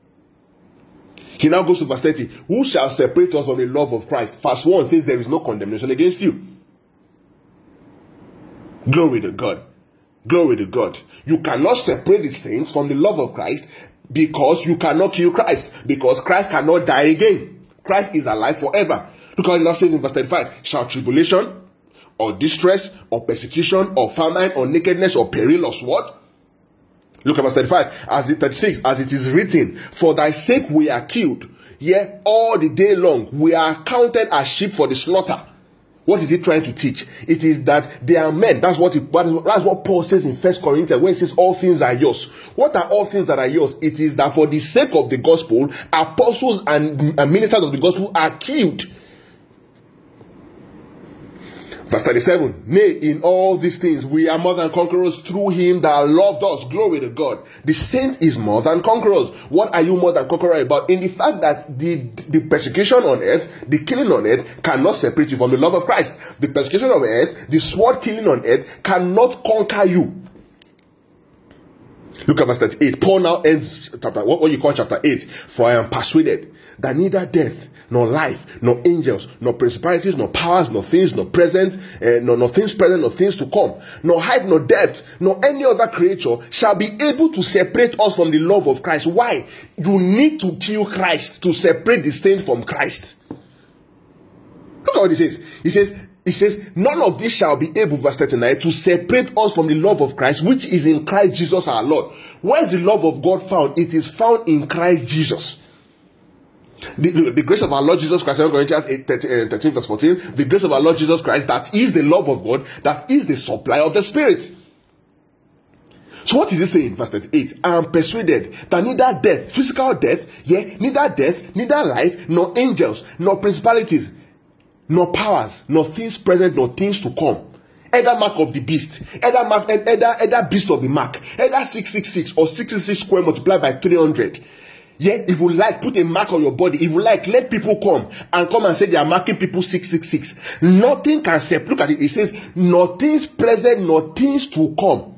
He now goes to verse thirty. Who shall separate us from the love of Christ? Verse one says there is no condemnation against you. Glory to God. Glory to God. You cannot separate the saints from the love of Christ because you cannot kill Christ. Because Christ cannot die again. Christ is alive forever. Look how it now says in verse thirty-five. Shall tribulation, or distress, or persecution, or famine, or nakedness, or peril, or sword? Look at verse thirty-five. As it thirty-six, as it is written, for thy sake we are killed. Yea, all the day long we are counted as sheep for the slaughter. What is he trying to teach? It is that they are men. That's what it, that's what Paul says in First Corinthians when he says all things are yours. What are all things that are yours? It is that for the sake of the gospel, apostles and, and ministers of the gospel are killed. Verse thirty-seven, nay, in all these things we are more than conquerors through him that loved us. Glory to God. The saint is more than conquerors. What are you more than conqueror about? In the fact that the, the persecution on earth, the killing on earth, cannot separate you from the love of Christ. The persecution on earth, the sword killing on earth, cannot conquer you. Look at verse thirty-eight. Paul now ends chapter, what, what you call chapter eight. For I am persuaded that neither death, nor life, nor angels, nor principalities, nor powers, nor things, nor present, uh, nor, nor things present, nor things to come, nor height, nor depth, nor any other creature shall be able to separate us from the love of Christ. Why? You need to kill Christ to separate the saint from Christ. Look at what he says. He says, He says, none of this shall be able, verse thirty-nine, to separate us from the love of Christ, which is in Christ Jesus our Lord. Where is the love of God found? It is found in Christ Jesus. The, the, the grace of our Lord Jesus Christ, Second Corinthians eight, thirteen, verse fourteen, the grace of our Lord Jesus Christ, that is the love of God, that is the supply of the Spirit. So what is he saying? Verse thirty-eight, I am persuaded that neither death, physical death, yeah, neither death, neither life, nor angels, nor principalities, nor powers, nor things present, nor things to come, either mark of the beast, either mark, either, either beast of the mark, either six six six or sixty-six square multiplied by three hundred. Yeah, if you like, put a mark on your body. If you like, let people come and come and say they are marking people six six six. Nothing can separate. Look at it. It says, nor things present, nor things to come.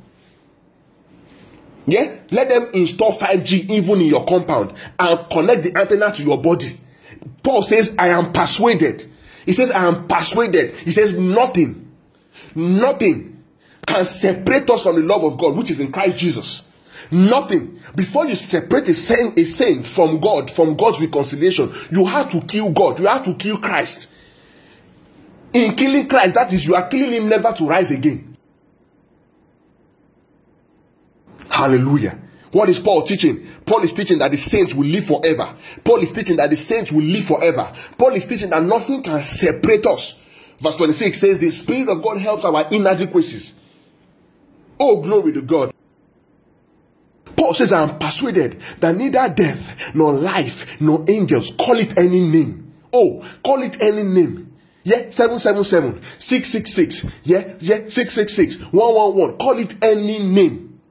Yeah, let them install five G even in your compound and connect the antenna to your body. Paul says, I am persuaded. He says, I am persuaded. He says, nothing, nothing can separate us from the love of God, which is in Christ Jesus. Nothing. Before you separate a saint, a saint from God, from God's reconciliation, you have to kill God. You have to kill Christ. In killing Christ, that is, you are killing him never to rise again. Hallelujah. What is Paul teaching? Paul is teaching that the saints will live forever. Paul is teaching that the saints will live forever. Paul is teaching that nothing can separate us. Verse twenty-six says, the Spirit of God helps our inadequacies. Oh, glory to God. Paul says, I am persuaded that neither death, nor life, nor angels, call it any name. Oh, call it any name. Yeah, seven seven seven, six six six. Yeah, yeah, six six six, one one one. Call it any name.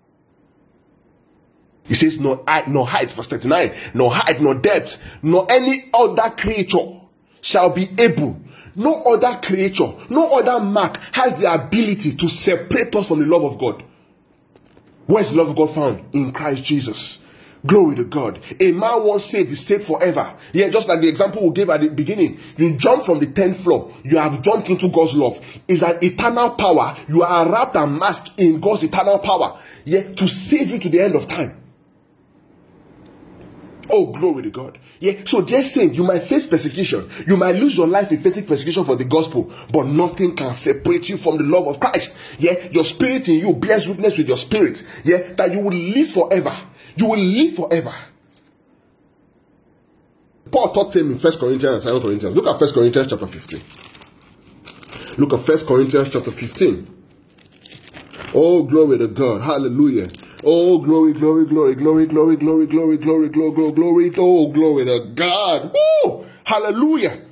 He says, nor height, nor height, verse thirty-nine, nor height, nor depth, nor any other creature shall be able. No other creature, no other mark has the ability to separate us from the love of God. Where is the love of God found? In Christ Jesus. Glory to God. A man once saved is saved forever. Yeah, just like the example we gave at the beginning. You jump from the tenth floor. You have jumped into God's love. It's an eternal power. You are wrapped and masked in God's eternal power. Yeah, to save you to the end of time. Oh, glory to God. Yeah, so just saying, you might face persecution. You might lose your life in facing persecution for the gospel, but nothing can separate you from the love of Christ. Yeah, your spirit in you bears witness with your spirit. Yeah, that you will live forever. You will live forever. Paul taught him in First Corinthians and Second Corinthians. Look at First Corinthians chapter fifteen. Look at First Corinthians chapter fifteen. Oh, glory to God. Hallelujah. Oh, glory, glory, glory, glory, glory, glory, glory, glory, glory, glory, glory. Oh, glory to God. Woo! Hallelujah.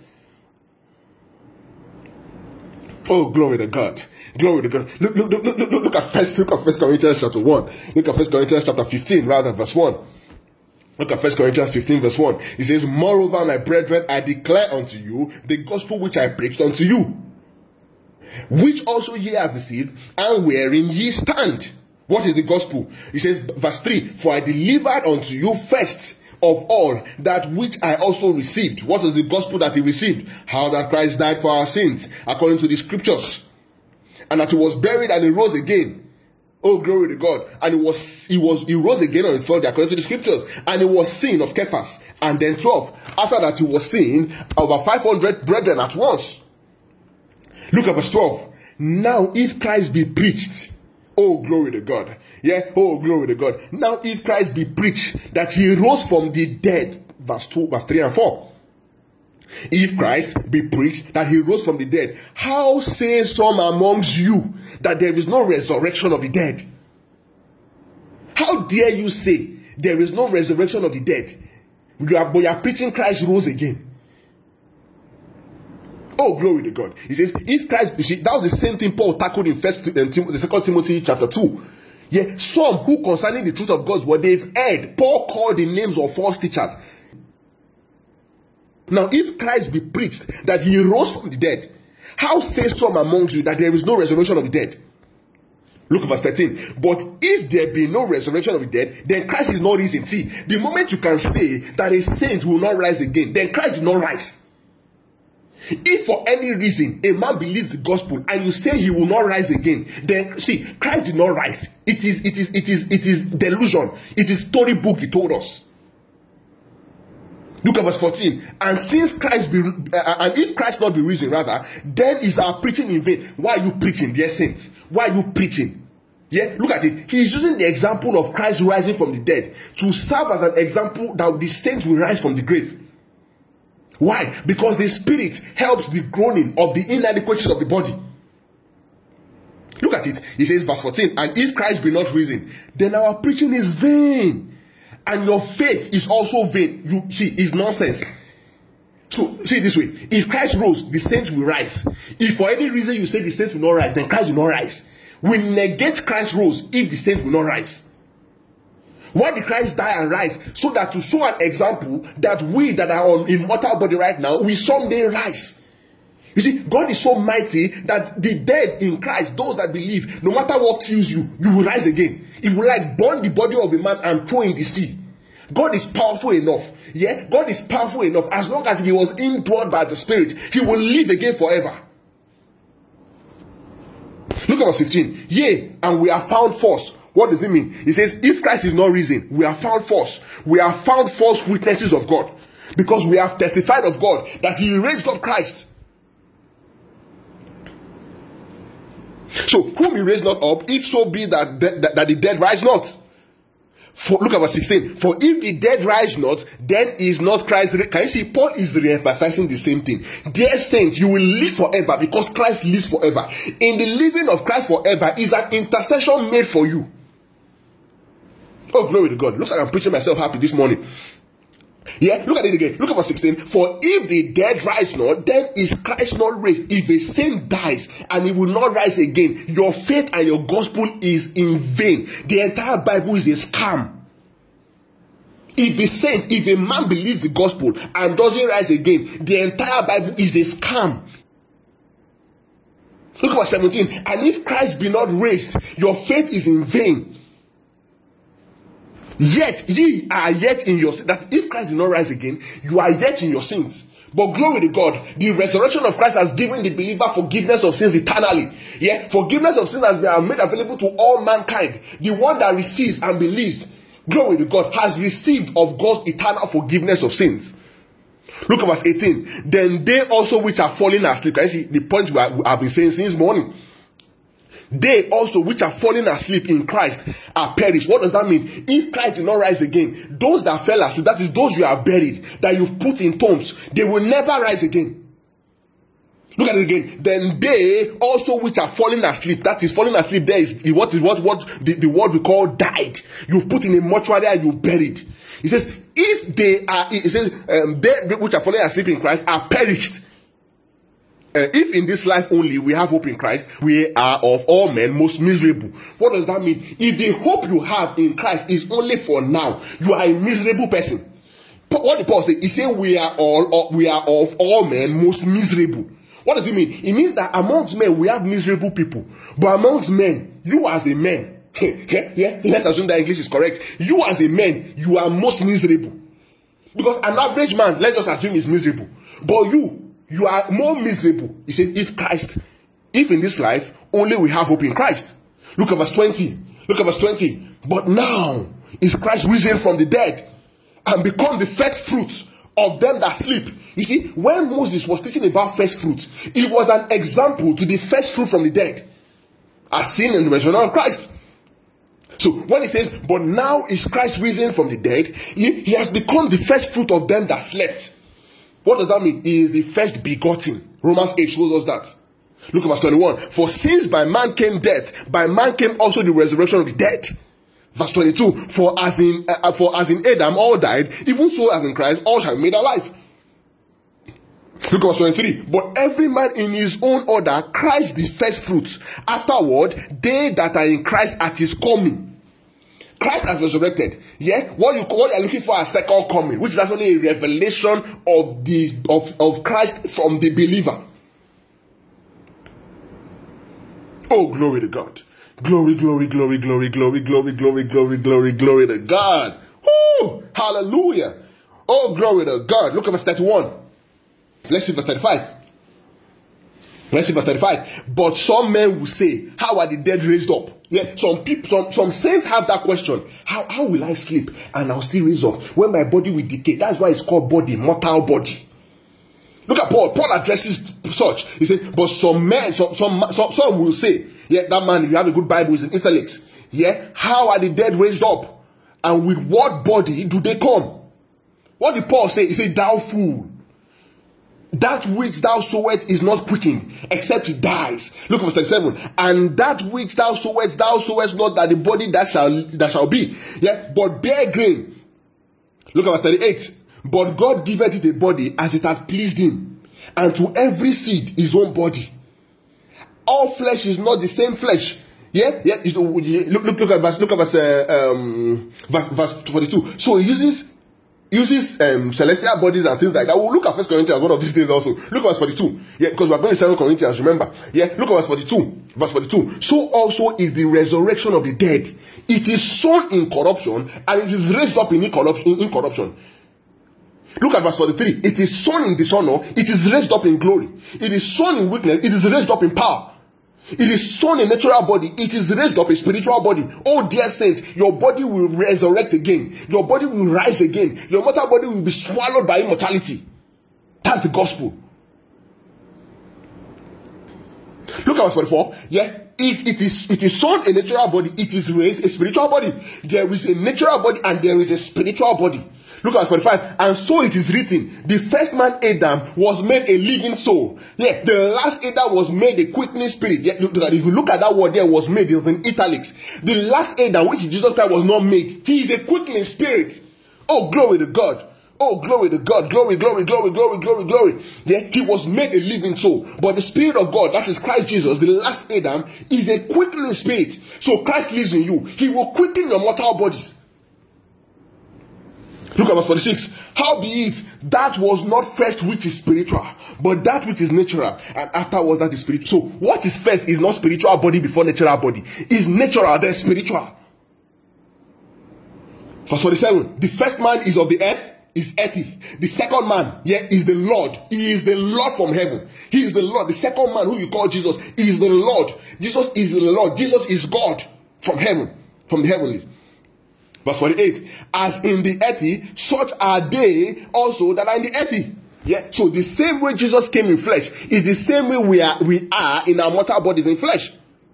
Oh, glory to God. Glory to God. Look, look, look, look, look, look at first, look at First Corinthians chapter one. Look at First Corinthians chapter fifteen, rather, verse one. Look at First Corinthians fifteen, verse one. It says, moreover, my brethren, I declare unto you the gospel which I preached unto you, which also ye have received, and wherein ye stand. What is the gospel? It says, verse three, for I delivered unto you first of all that which I also received. What is the gospel that he received? How that Christ died for our sins, according to the scriptures, and that he was buried and he rose again. Oh, glory to God. And he was he was he rose again on the third day, according to the scriptures, and he was seen of Cephas, and then twelve. After that, he was seen over five hundred brethren at once. Look at verse twelve. Now, if Christ be preached, oh, glory to God. Yeah, oh, glory to God. Now, if Christ be preached that he rose from the dead, verse two, verse three and four. If Christ be preached that he rose from the dead, how say some amongst you that there is no resurrection of the dead? How dare you say there is no resurrection of the dead? You are, but you are preaching Christ rose again. Oh, glory to God. He says, if Christ, you see, that was the same thing Paul tackled in first um, the second Timothy chapter two. Yeah, some who concerning the truth of God's word, they've erred. Paul called the names of false teachers. Now, if Christ be preached that he rose from the dead, how say some amongst you that there is no resurrection of the dead? Look at verse thirteen. But if there be no resurrection of the dead, then Christ is not risen. See, the moment you can say that a saint will not rise again, then Christ did not rise. If for any reason a man believes the gospel and you say he will not rise again, then see, Christ did not rise. It is, it is, it is, it is delusion. It is storybook he told us. Look at verse fourteen. And since Christ be, uh, and if Christ not be risen, rather, then is our preaching in vain. Why are you preaching, dear saints? Why are you preaching? Yeah, look at it. He is using the example of Christ rising from the dead to serve as an example that the saints will rise from the grave. Why? Because the spirit helps the groaning of the inadequacies of the body. Look at it. He says, verse fourteen, and if Christ be not risen, then our preaching is vain. And your faith is also vain. You see, it's nonsense. So, see it this way. If Christ rose, the saints will rise. If for any reason you say the saints will not rise, then Christ will not rise. We negate Christ rose if the saints will not rise. Why did Christ die and rise? So that to show an example that we that are on in mortal body right now, we someday rise. You see, God is so mighty that the dead in Christ, those that believe, no matter what kills you, you will rise again. If you like, burn the body of a man and throw in the sea. God is powerful enough. Yeah, God is powerful enough. As long as he was indwelt by the Spirit, he will live again forever. Look at verse fifteen. Yea, and we are found false. What does it mean? It says, if Christ is not risen, we are found false. We are found false witnesses of God. Because we have testified of God that he raised up Christ. So, whom he raised not up, if so be that, that, that the dead rise not. For, look at verse sixteen. For if the dead rise not, then is not Christ. Can you see? Paul is re-emphasizing the same thing. Dear saints, you will live forever because Christ lives forever. In the living of Christ forever is an intercession made for you. Oh, glory to God. Looks like I'm preaching myself happy this morning. Yeah, look at it again. Look at verse sixteen. For if the dead rise not, then is Christ not raised. If a saint dies and he will not rise again, your faith and your gospel is in vain. The entire Bible is a scam. If the saint, if a man believes the gospel and doesn't rise again, the entire Bible is a scam. Look at verse seventeen. And if Christ be not raised, your faith is in vain. Yet ye are yet in your, that if Christ did not rise again, you are yet in your sins. But glory to God, the resurrection of Christ has given the believer forgiveness of sins eternally. Yeah, forgiveness of sins has been made available to all mankind. The one that receives and believes, glory to God, has received of God's eternal forgiveness of sins. Look at verse eighteen. Then they also which are falling asleep. Can you see the point we have been saying since morning? They also which are falling asleep in Christ are perished. What does that mean? If Christ did not rise again, those that fell asleep, that is those you are buried, that you've put in tombs, they will never rise again. Look at it again. Then they also which are falling asleep, that is falling asleep there is what is what what the, the word we call died. You've put in a mortuary and you've buried. It says, if they are, it says, um, they which are falling asleep in Christ are perished. Uh, if in this life only we have hope in Christ, we are of all men most miserable. What does that mean? If the hope you have in Christ is only for now, you are a miserable person. What did Paul say? He said we are all, we are of all men most miserable. What does it mean? It means that amongst men we have miserable people, but amongst men, you as a man, yeah, yeah, let's assume that English is correct. You as a man, you are most miserable, because an average man, let's just assume, is miserable, but you. You are more miserable. He said, if Christ, if in this life, only we have hope in Christ. Look at verse twenty. Look at verse twenty. But now is Christ risen from the dead and become the first fruits of them that sleep. You see, when Moses was teaching about first fruits, it was an example to the first fruit from the dead, as seen in the resurrection of Christ. So when he says, but now is Christ risen from the dead, he, he has become the first fruit of them that slept. What does that mean? He is the first begotten. Romans eight shows us that. Look at verse twenty-one. For since by man came death, by man came also the resurrection of the dead. Verse twenty-two. For as in uh, for as in Adam all died, even so as in Christ all shall be made alive. Look at verse twenty-three. But every man in his own order, Christ the first fruits. Afterward, they that are in Christ at his coming. Christ has resurrected. Yeah, what you what you're looking for a second coming, which is actually a revelation of the of, of Christ from the believer. Oh, glory to God! Glory, glory, glory, glory, glory, glory, glory, glory, glory, glory to God! Woo! Hallelujah! Oh, glory to God! Look at verse thirty-one. Let's see verse thirty-five. Let's see verse thirty-five. But some men will say, how are the dead raised up? Yeah, some people, some, some saints have that question. How, how will I sleep and I'll still raise up when my body will decay? That's why it's called body, mortal body. Look at Paul. Paul addresses such. He says, but some men, some, some, some, some will say, yeah, that man, if you have a good Bible, is in intellect. Yeah, how are the dead raised up? And with what body do they come? What did Paul say? He said, thou fool. That which thou sowest is not quickened, except it dies. Look at verse thirty-seven. And that which thou sowest, thou sowest not that the body that shall that shall be, yeah, but bear grain. Look at verse thirty-eight. But God giveth it a body as it hath pleased him, and to every seed his own body. All flesh is not the same flesh. Yeah, yeah. Look, look, look at verse. Look at verse. Uh, um, verse, verse forty-two. So he uses. uses um, celestial bodies and things like that. We'll look at First Corinthians one of these days also. Look at verse forty-two. Yeah, because we're going to Second Corinthians, remember. Yeah, look at verse forty-two. Verse forty-two. So also is the resurrection of the dead. It is sown in corruption and it is raised up in incorruption. Look at verse forty-three. It is sown in dishonor, it is raised up in glory. It is sown in weakness, it is raised up in power. It is sown a natural body, it is raised up a spiritual body. Oh dear saints, your body will resurrect again. Your body will rise again. Your mortal body will be swallowed by immortality. That's the gospel. Look at verse forty-four. Yeah, if it is it is sown a natural body, it is raised a spiritual body. There is a natural body and there is a spiritual body. Look at verse forty-five. And so it is written, the first man Adam was made a living soul. Yeah, the last Adam was made a quickening spirit. Yeah, look at, if you look at that word there, was made, it was in italics. The last Adam, which is Jesus Christ, was not made. He is a quickening spirit. Oh, glory to God. Oh, glory to God. Glory, glory, glory, glory, glory, glory. Yeah, he was made a living soul. But the Spirit of God, that is Christ Jesus, the last Adam, is a quickening spirit. So Christ lives in you. He will quicken your mortal bodies. Look at verse forty-six. Howbeit, that was not first which is spiritual, but that which is natural, and afterwards that is spiritual. So what is first is not spiritual body before natural body. Is natural, then spiritual. Verse forty-seven. The first man is of the earth, is earthy. The second man, yeah, is the Lord. He is the Lord from heaven. He is the Lord. The second man, who you call Jesus, is the Lord. Jesus is the Lord. Jesus is God from heaven, from the heavenly. Verse forty-eight. As in the earthy, such are they also that are in the earthy. Yeah. So the same way Jesus came in flesh is the same way we are we are in our mortal bodies in flesh.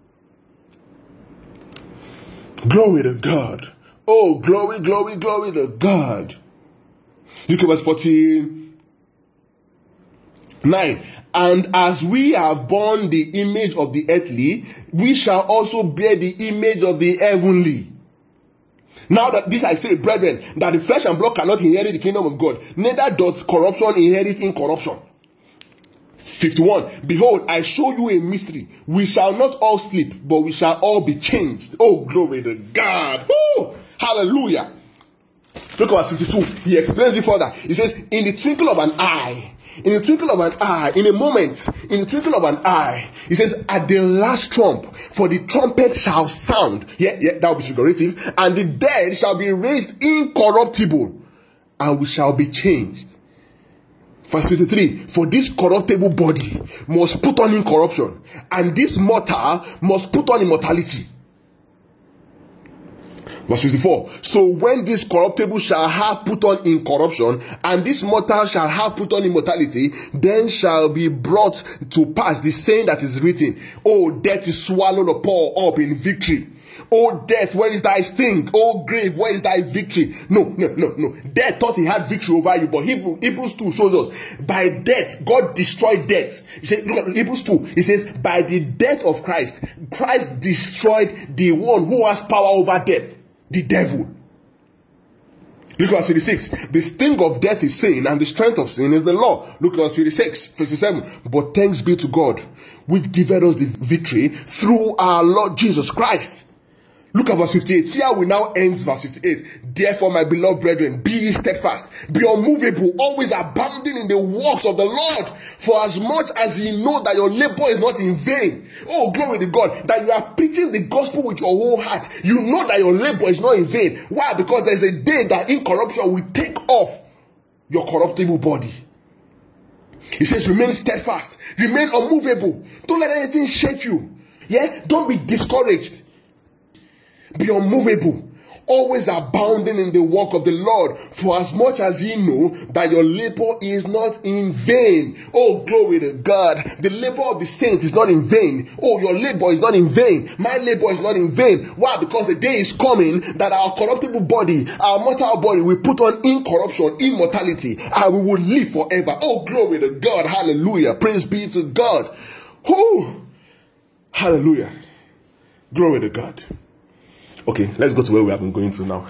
Glory to God. Oh, glory, glory, glory to God. Look at verse forty-nine. And as we have borne the image of the earthly, we shall also bear the image of the heavenly. Now that this I say, brethren, that the flesh and blood cannot inherit the kingdom of God, neither doth corruption inherit incorruption. fifty-one. Behold, I show you a mystery. We shall not all sleep, but we shall all be changed. Oh, glory to God. Woo! Hallelujah. Look at verse fifty-two. He explains it further. He says, in the twinkle of an eye, in the twinkle of an eye, in a moment, in the twinkle of an eye, he says, at the last trump, for the trumpet shall sound. Yeah, yeah, that will be figurative. And the dead shall be raised incorruptible, and we shall be changed. Verse fifty-three. For this corruptible body must put on incorruption, and this mortal must put on immortality. Verse fifty-four. So when this corruptible shall have put on incorruption, and this mortal shall have put on immortality, then shall be brought to pass the saying that is written, O death is swallowed up in victory. O death, where is thy sting? O grave, where is thy victory? No, no, no, no. Death thought he had victory over you, but Hebrews two shows us, by death, God destroyed death. He said, look at Hebrews two. He says, by the death of Christ, Christ destroyed the one who has power over death. The devil. Look at verse fifty-six. The sting of death is sin, and the strength of sin is the law. Look at verse fifty-six, fifty-seven. But thanks be to God, which giveth us the victory through our Lord Jesus Christ. Look at verse fifty-eight. See how we now end verse fifty-eight. Therefore, my beloved brethren, be ye steadfast, be unmovable, always abounding in the works of the Lord. For as much as ye know that your labor is not in vain. Oh, glory to God, that you are preaching the gospel with your whole heart. You know that your labor is not in vain. Why? Because there's a day that incorruption will take off your corruptible body. He says, remain steadfast, remain unmovable. Don't let anything shake you. Yeah? Don't be discouraged. Be unmovable, always abounding in the work of the Lord, for as much as ye know that your labor is not in vain. Oh, glory to God. The labor of the saints is not in vain. Oh, your labor is not in vain. My labor is not in vain. Why? Because the day is coming that our corruptible body, our mortal body, will put on incorruption, immortality, and we will live forever. Oh, glory to God. Hallelujah. Praise be to God. Oh, hallelujah. Glory to God. Okay, let's go to where we have been going to now.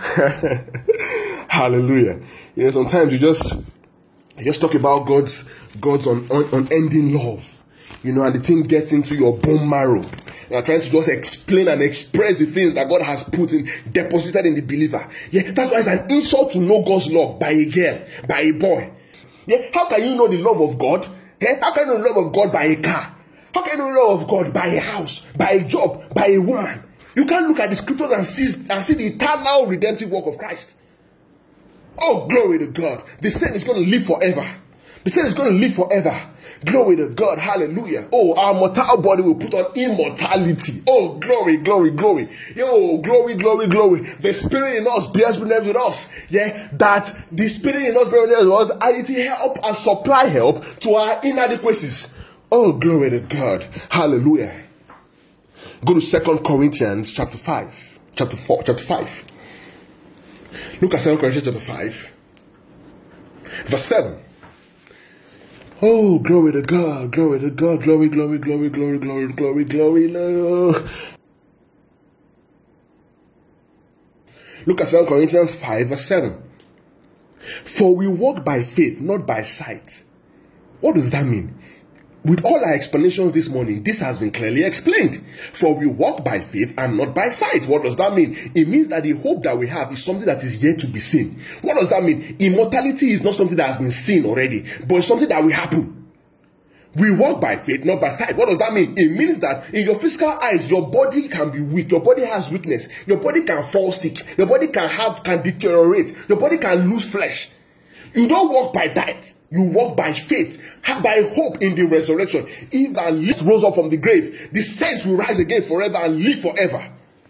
Hallelujah. You know, sometimes you just you just talk about God's God's un, un, unending love. You know, and the thing gets into your bone marrow. You are trying to just explain and express the things that God has put in, deposited in the believer. Yeah, that's why it's an insult to know God's love by a girl, by a boy. Yeah, how can you know the love of God? Yeah? How can you know the love of God by a car? How can you know the love of God by a house, by a job, by a woman? You can't look at the scriptures and see, and see the eternal redemptive work of Christ. Oh, glory to God. The saint is going to live forever. The saint is going to live forever. Glory to God. Hallelujah. Oh, our mortal body will put on immortality. Oh, glory, glory, glory. Yo, glory, glory, glory. The spirit in us bears witness with us. Yeah, that the spirit in us bears witness with us, and it help and supply help to our inadequacies. Oh, glory to God. Hallelujah. Go to Second Corinthians chapter five. Chapter four, chapter five. Look at Second Corinthians chapter five. Verse seven. Oh, glory to God, glory to God, glory, glory, glory, glory, glory, glory, glory, glory. Look at Second Corinthians five, verse seven. For we walk by faith, not by sight. What does that mean? With all our explanations this morning, this has been clearly explained. For we walk by faith and not by sight. What does that mean? It means that the hope that we have is something that is yet to be seen. What does that mean? Immortality is not something that has been seen already, but it's something that will happen. We walk by faith, not by sight. What does that mean? It means that in your physical eyes, your body can be weak. Your body has weakness. Your body can fall sick. Your body can have, can deteriorate. Your body can lose flesh. You don't walk by diet. You walk by faith, by hope in the resurrection. If that lift rose up from the grave, the saints will rise again forever and live forever.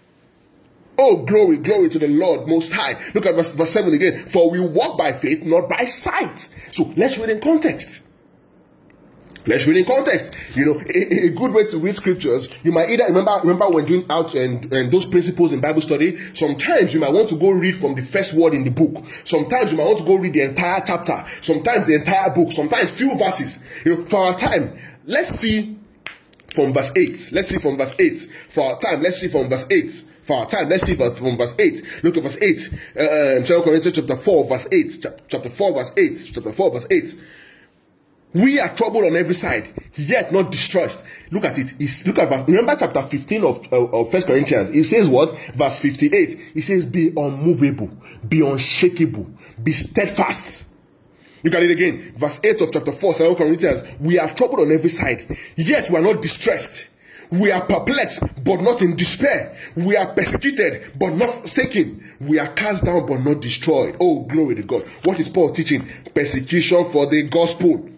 Oh, glory, glory to the Lord Most High. Look at verse, verse seven again. For we walk by faith, not by sight. So let's read in context. Let's read in context. You know, a, a good way to read scriptures, you might either remember remember when doing out and, and those principles in Bible study, sometimes you might want to go read from the first word in the book. Sometimes you might want to go read the entire chapter. Sometimes the entire book. Sometimes few verses. You know, for our time, let's see from verse eight. Let's see from verse eight. For our time, let's see from verse eight. For our time, let's see from verse eight. Look at verse eight. Uh, Second Corinthians chapter four, verse eight. Chapter four, verse eight. Chapter four, verse eight. We are troubled on every side, yet not distressed. Look at it. It's, look at verse. Remember chapter fifteen of, uh, of First Corinthians. It says what? Verse fifty-eight. It says, be unmovable, be unshakable, be steadfast. Look at it again. Verse eight of chapter four, Second Corinthians. We are troubled on every side, yet we are not distressed. We are perplexed, but not in despair. We are persecuted, but not forsaken. We are cast down, but not destroyed. Oh, glory to God. What is Paul teaching? Persecution for the gospel.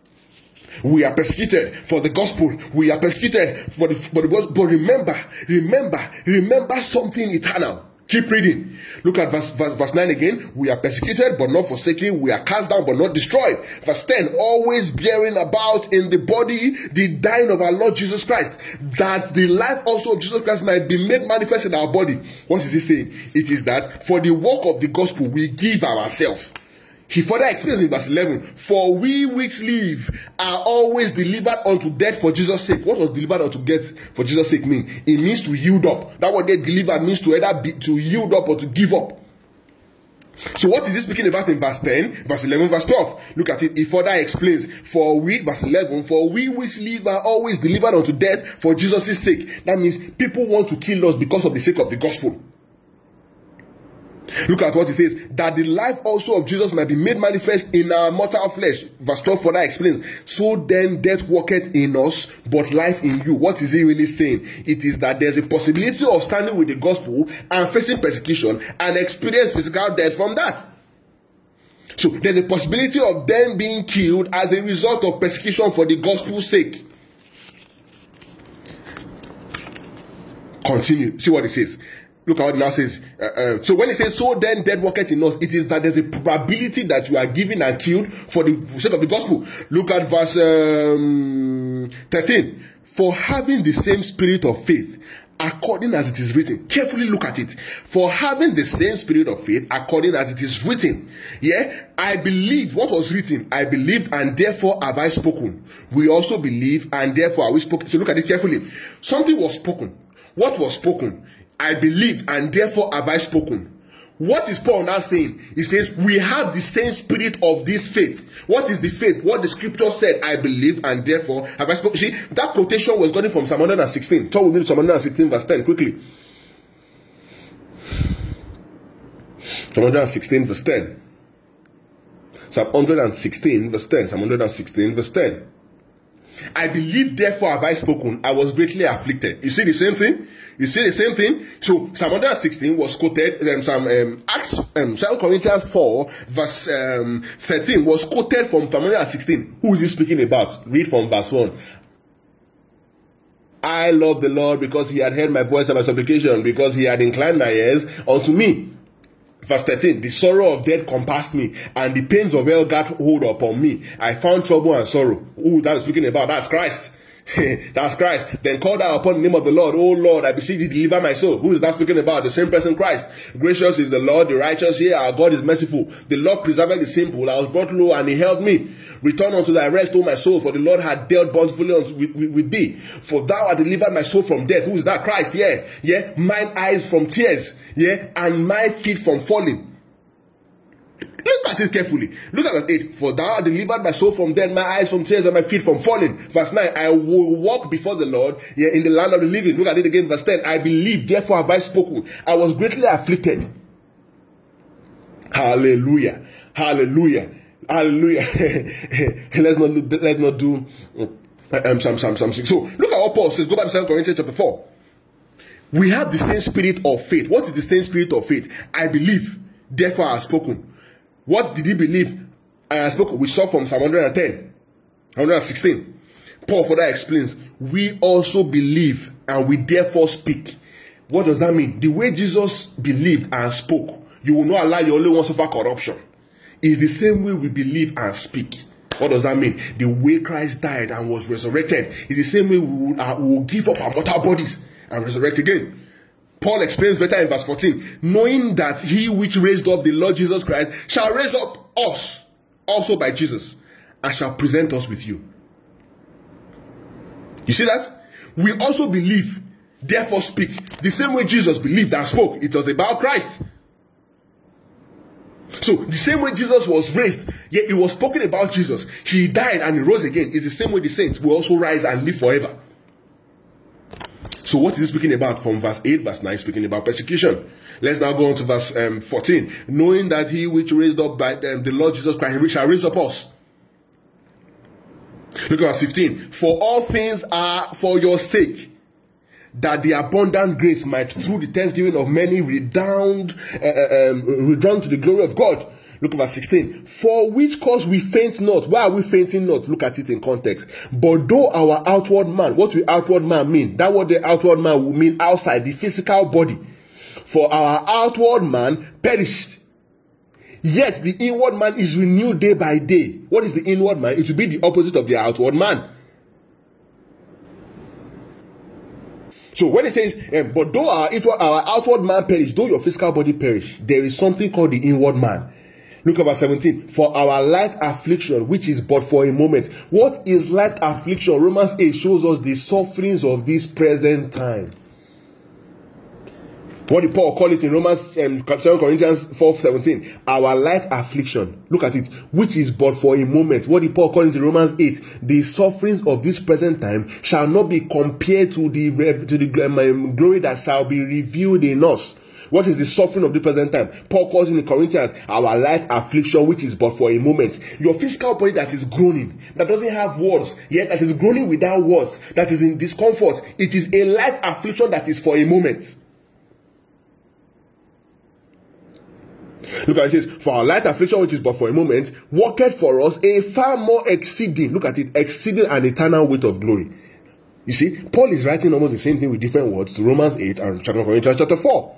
We are persecuted for the gospel. We are persecuted for the, for the gospel. But remember, remember, remember something eternal. Keep reading. Look at verse, verse, verse nine again. We are persecuted, but not forsaken. We are cast down, but not destroyed. Verse ten, always bearing about in the body the dying of our Lord Jesus Christ, that the life also of Jesus Christ might be made manifest in our body. What is he saying? It is that for the work of the gospel, we give ourselves. He further explains in verse eleven, for we which live are always delivered unto death for Jesus' sake. What does delivered unto death for Jesus' sake mean? It means to yield up. That word there, delivered, means to either be, to yield up or to give up. So what is he speaking about in verse ten, verse eleven, verse twelve? Look at it. He further explains, for we, verse eleven, for we which live are always delivered unto death for Jesus' sake. That means people want to kill us because of the sake of the gospel. Look at what he says, that the life also of Jesus might be made manifest in our mortal flesh. Verse twelve further explains, so then death worketh in us, but life in you. What is he really saying? It is that there's a possibility of standing with the gospel and facing persecution and experience physical death from that. So there's a possibility of them being killed as a result of persecution for the gospel's sake. Continue. See what it says. Look at what it now says. Uh, uh, so when it says, so then death worketh in us, it is that there's a probability that you are given and killed for the sake of the gospel. Look at verse um, thirteen. For having the same spirit of faith, according as it is written. Carefully look at it. For having the same spirit of faith, according as it is written. Yeah, I believe what was written. I believed and therefore have I spoken. We also believe and therefore have we spoken. So look at it carefully. Something was spoken. What was spoken? I believed and therefore have I spoken. What is Paul now saying? He says, we have the same spirit of this faith. What is the faith? What the scripture said, I believe and therefore have I spoken. See, that quotation was gotten from Psalm one sixteen. Turn with me to Psalm one sixteen verse ten quickly. Psalm one sixteen verse ten. Psalm one sixteen verse ten. Psalm one sixteen verse ten. I believe, therefore have I spoken. I was greatly afflicted. You see the same thing? You see the same thing? So Psalm one sixteen was quoted. Um, Psalm um, Acts, um, Second Corinthians four, verse um, thirteen was quoted from Psalm one sixteen. Who is he speaking about? Read from verse one. I love the Lord because he had heard my voice and my supplication, because he had inclined my ears unto me. Verse thirteen, the sorrow of death compassed me, and the pains of hell got hold upon me. I found trouble and sorrow. Who that's speaking about? That's Christ. That's Christ. Then called out upon the name of the Lord. Oh Lord, I beseech thee, deliver my soul. Who is that speaking about? The same person, Christ. Gracious is the Lord, the righteous. Yea, our God is merciful. The Lord preserved the simple. I was brought low, and he held me. Return unto thy rest, O my soul, for the Lord had dealt bountifully unto, with, with, with thee. For thou hast delivered my soul from death. Who is that? Christ. Yeah, yeah. Mine eyes from tears. Yeah, and my feet from falling. Look at it carefully. Look at verse eight. For thou hast delivered my soul from death, my eyes from tears, and my feet from falling. Verse nine. I will walk before the Lord, yeah, in the land of the living. Look at it again. Verse ten. I believe, therefore have I spoken. I was greatly afflicted. Hallelujah. Hallelujah. Hallelujah. let's not let's not do Um, Psalm, Psalm, Psalm six. So look at what Paul says. Go back to Second Corinthians chapter four. We have the same spirit of faith. What is the same spirit of faith? I believe, therefore I have spoken. What did he believe? I have spoken. We saw from Psalm one hundred ten, one hundred sixteen. Paul further explains, we also believe and we therefore speak. What does that mean? The way Jesus believed and spoke, you will not allow your only one suffer corruption. It's the same way we believe and speak. What does that mean? The way Christ died and was resurrected is the same way we will, uh, we will give up our mortal bodies and resurrect again. Paul explains better in verse fourteen, knowing that he which raised up the Lord Jesus Christ shall raise up us also by Jesus and shall present us with you. You see that? We also believe, therefore speak. The same way Jesus believed and spoke, it was about Christ. So the same way Jesus was raised, yet it was spoken about Jesus. He died and he rose again. It's the same way the saints will also rise and live forever. So what is he speaking about from verse eight, verse nine? Speaking about persecution. Let's now go on to verse um, fourteen. Knowing that he which raised up by um, the Lord Jesus Christ shall raise up us. Look at verse fifteen. For all things are for your sake, that the abundant grace might through the thanksgiving of many redound, uh, um, redound to the glory of God. Look at verse sixteen. For which cause we faint not. Why are we fainting not? Look at it in context. But though our outward man, what will outward man mean? That what the outward man will mean outside, the physical body. For our outward man perished. Yet the inward man is renewed day by day. What is the inward man? It will be the opposite of the outward man. So when it says, um, but though our, our outward man perish, though your physical body perish, there is something called the inward man. Look at verse seventeen. For our light affliction, which is but for a moment. What is light affliction? Romans eight shows us the sufferings of this present time. What did Paul call it in Romans um, Second Corinthians four seventeen? Our light affliction. Look at it. Which is but for a moment. What did Paul call it in Romans eight? The sufferings of this present time shall not be compared to the, to the um, glory that shall be revealed in us. What is the suffering of the present time? Paul calls in the Corinthians our light affliction, which is but for a moment. Your physical body that is groaning, that doesn't have words, yet that is groaning without words, that is in discomfort. It is a light affliction that is for a moment. Look at it, it says, for our light affliction, which is but for a moment, worketh for us a far more exceeding, look at it, exceeding an eternal weight of glory. You see, Paul is writing almost the same thing with different words to Romans eight and Second Corinthians chapter four.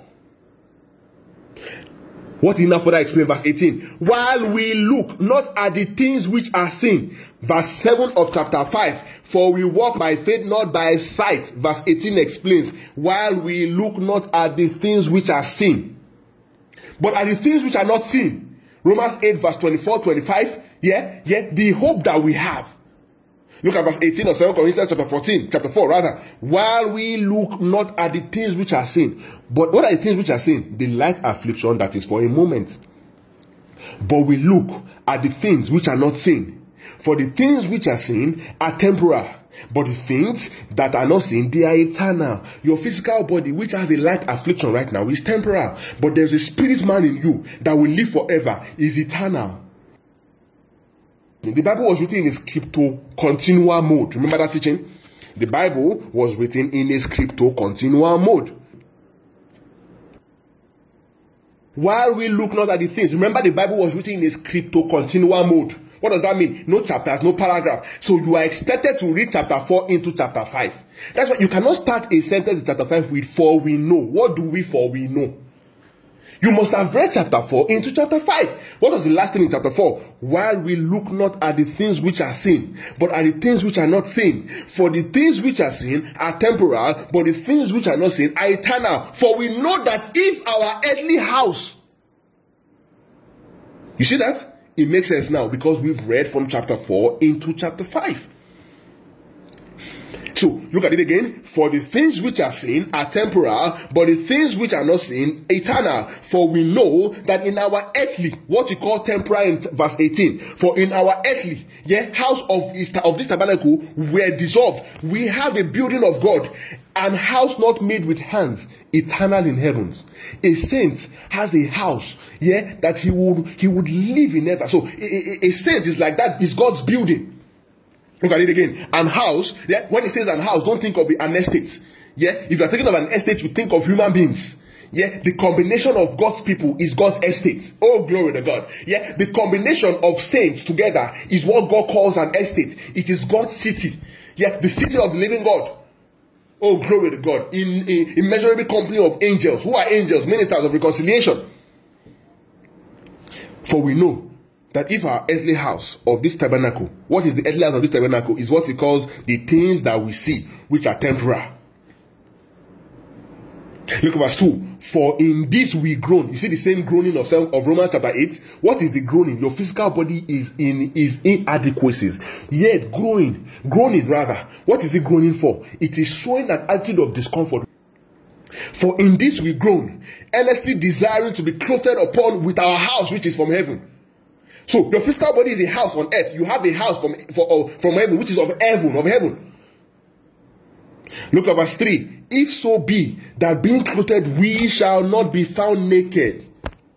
What did he now further explain? Verse eighteen. While we look not at the things which are seen. Verse seven of chapter five. For we walk by faith, not by sight. Verse eighteen explains. While we look not at the things which are seen, but at the things which are not seen. Romans eight verse twenty-four, twenty-five. Yeah, yeah, the hope that we have. Look at verse eighteen of Second Corinthians chapter fourteen, chapter four rather. While we look not at the things which are seen. But what are the things which are seen? The light affliction that is for a moment. But we look at the things which are not seen. For the things which are seen are temporal. But the things that are not seen, they are eternal. Your physical body, which has a light affliction right now, is temporal. But there's a spirit man in you that will live forever, is eternal. The Bible was written in a scripto-continual mode. Remember that teaching? The Bible was written in a scripto-continual mode. While we look not at the things, remember the Bible was written in a scripto-continual mode. What does that mean? No chapters, no paragraph. So you are expected to read chapter four into chapter five. That's why you cannot start a sentence in chapter five with for we know. What do we for we know? You must have read chapter four into chapter five. What was the last thing in chapter four? While we look not at the things which are seen, but at the things which are not seen. For the things which are seen are temporal, but the things which are not seen are eternal. For we know that if our earthly house... You see that? It makes sense now because we've read from chapter four into chapter five. So, look at it again. For the things which are seen are temporal, but the things which are not seen, eternal. For we know that in our earthly, what we call temporal in verse eighteen, for in our earthly, yeah, house of, of this tabernacle were dissolved. We have a building of God, an house not made with hands, eternal in heavens. A saint has a house, yeah, that he would he would live in ever. So a, a, a saint is like that, is God's building. Look at it again. An house, yeah, when it says an house, don't think of an estate. Yeah, if you're thinking of an estate, you think of human beings. Yeah, the combination of God's people is God's estate. Oh, glory to God. Yeah, the combination of saints together is what God calls an estate. It is God's city. Yeah, the city of the living God. Oh, glory to God. In a immeasurable company of angels. Who are angels? Ministers of reconciliation. For we know that if our earthly house of this tabernacle, what is the earthly house of this tabernacle? Is what he calls the things that we see, which are temporal. Look at verse two. For in this we groan. You see the same groaning of, of Romans chapter eight. What is the groaning? Your physical body is in is inadequacies. Yet groaning, groaning rather. What is it groaning for? It is showing an attitude of discomfort. For in this we groan, earnestly desiring to be clothed upon with our house which is from heaven. So your physical body is a house on earth. You have a house from, for, uh, from heaven, which is of heaven, of heaven. Look at verse three. If so be that being clothed we shall not be found naked.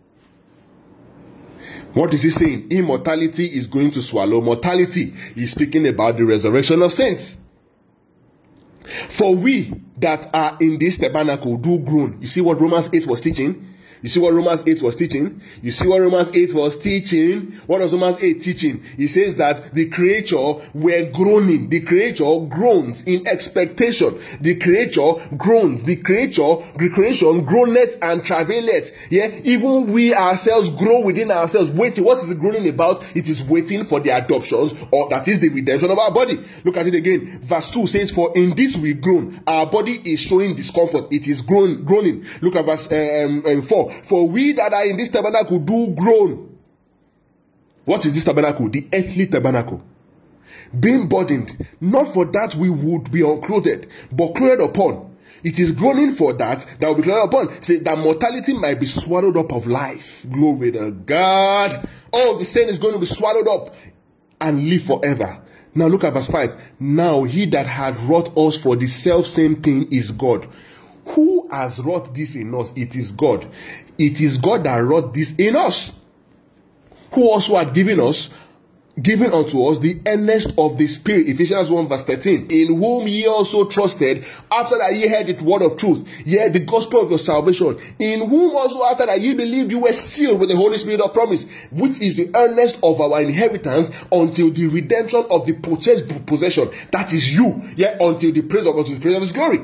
What is he saying? Immortality is going to swallow mortality. He's speaking about the resurrection of saints. For we that are in this tabernacle do groan. You see what Romans eight was teaching? You see what Romans eight was teaching? You see what Romans eight was teaching? What was Romans eight teaching? He says that the creature were groaning. The creature groans in expectation. The creature groans. The creature, the creation groaneth and travaileth. Yeah, even we ourselves groan within ourselves. Waiting. What is the groaning about? It is waiting for the adoptions, or that is the redemption of our body. Look at it again. Verse two says, for in this we groan. Our body is showing discomfort. It is groan, groaning. Look at verse um, um, four. For we that are in this tabernacle do groan. What is this tabernacle? The earthly tabernacle. Being burdened, not for that we would be unclothed, but clothed upon. It is groaning for that that will be clothed upon. Say that mortality might be swallowed up of life. Glory to God. All the sin is going to be swallowed up and live forever. Now look at verse five. Now he that had wrought us for the self same thing is God. Who has wrought this in us? It is God. It is God that wrought this in us. Who also had given us, given unto us the earnest of the Spirit. Ephesians one verse thirteen. In whom ye also trusted, after that ye heard the word of truth, ye the gospel of your salvation. In whom also after that ye believed, you were sealed with the Holy Spirit of promise, which is the earnest of our inheritance until the redemption of the purchased possession. That is you. Yeah, until the praise of, until the praise of his glory.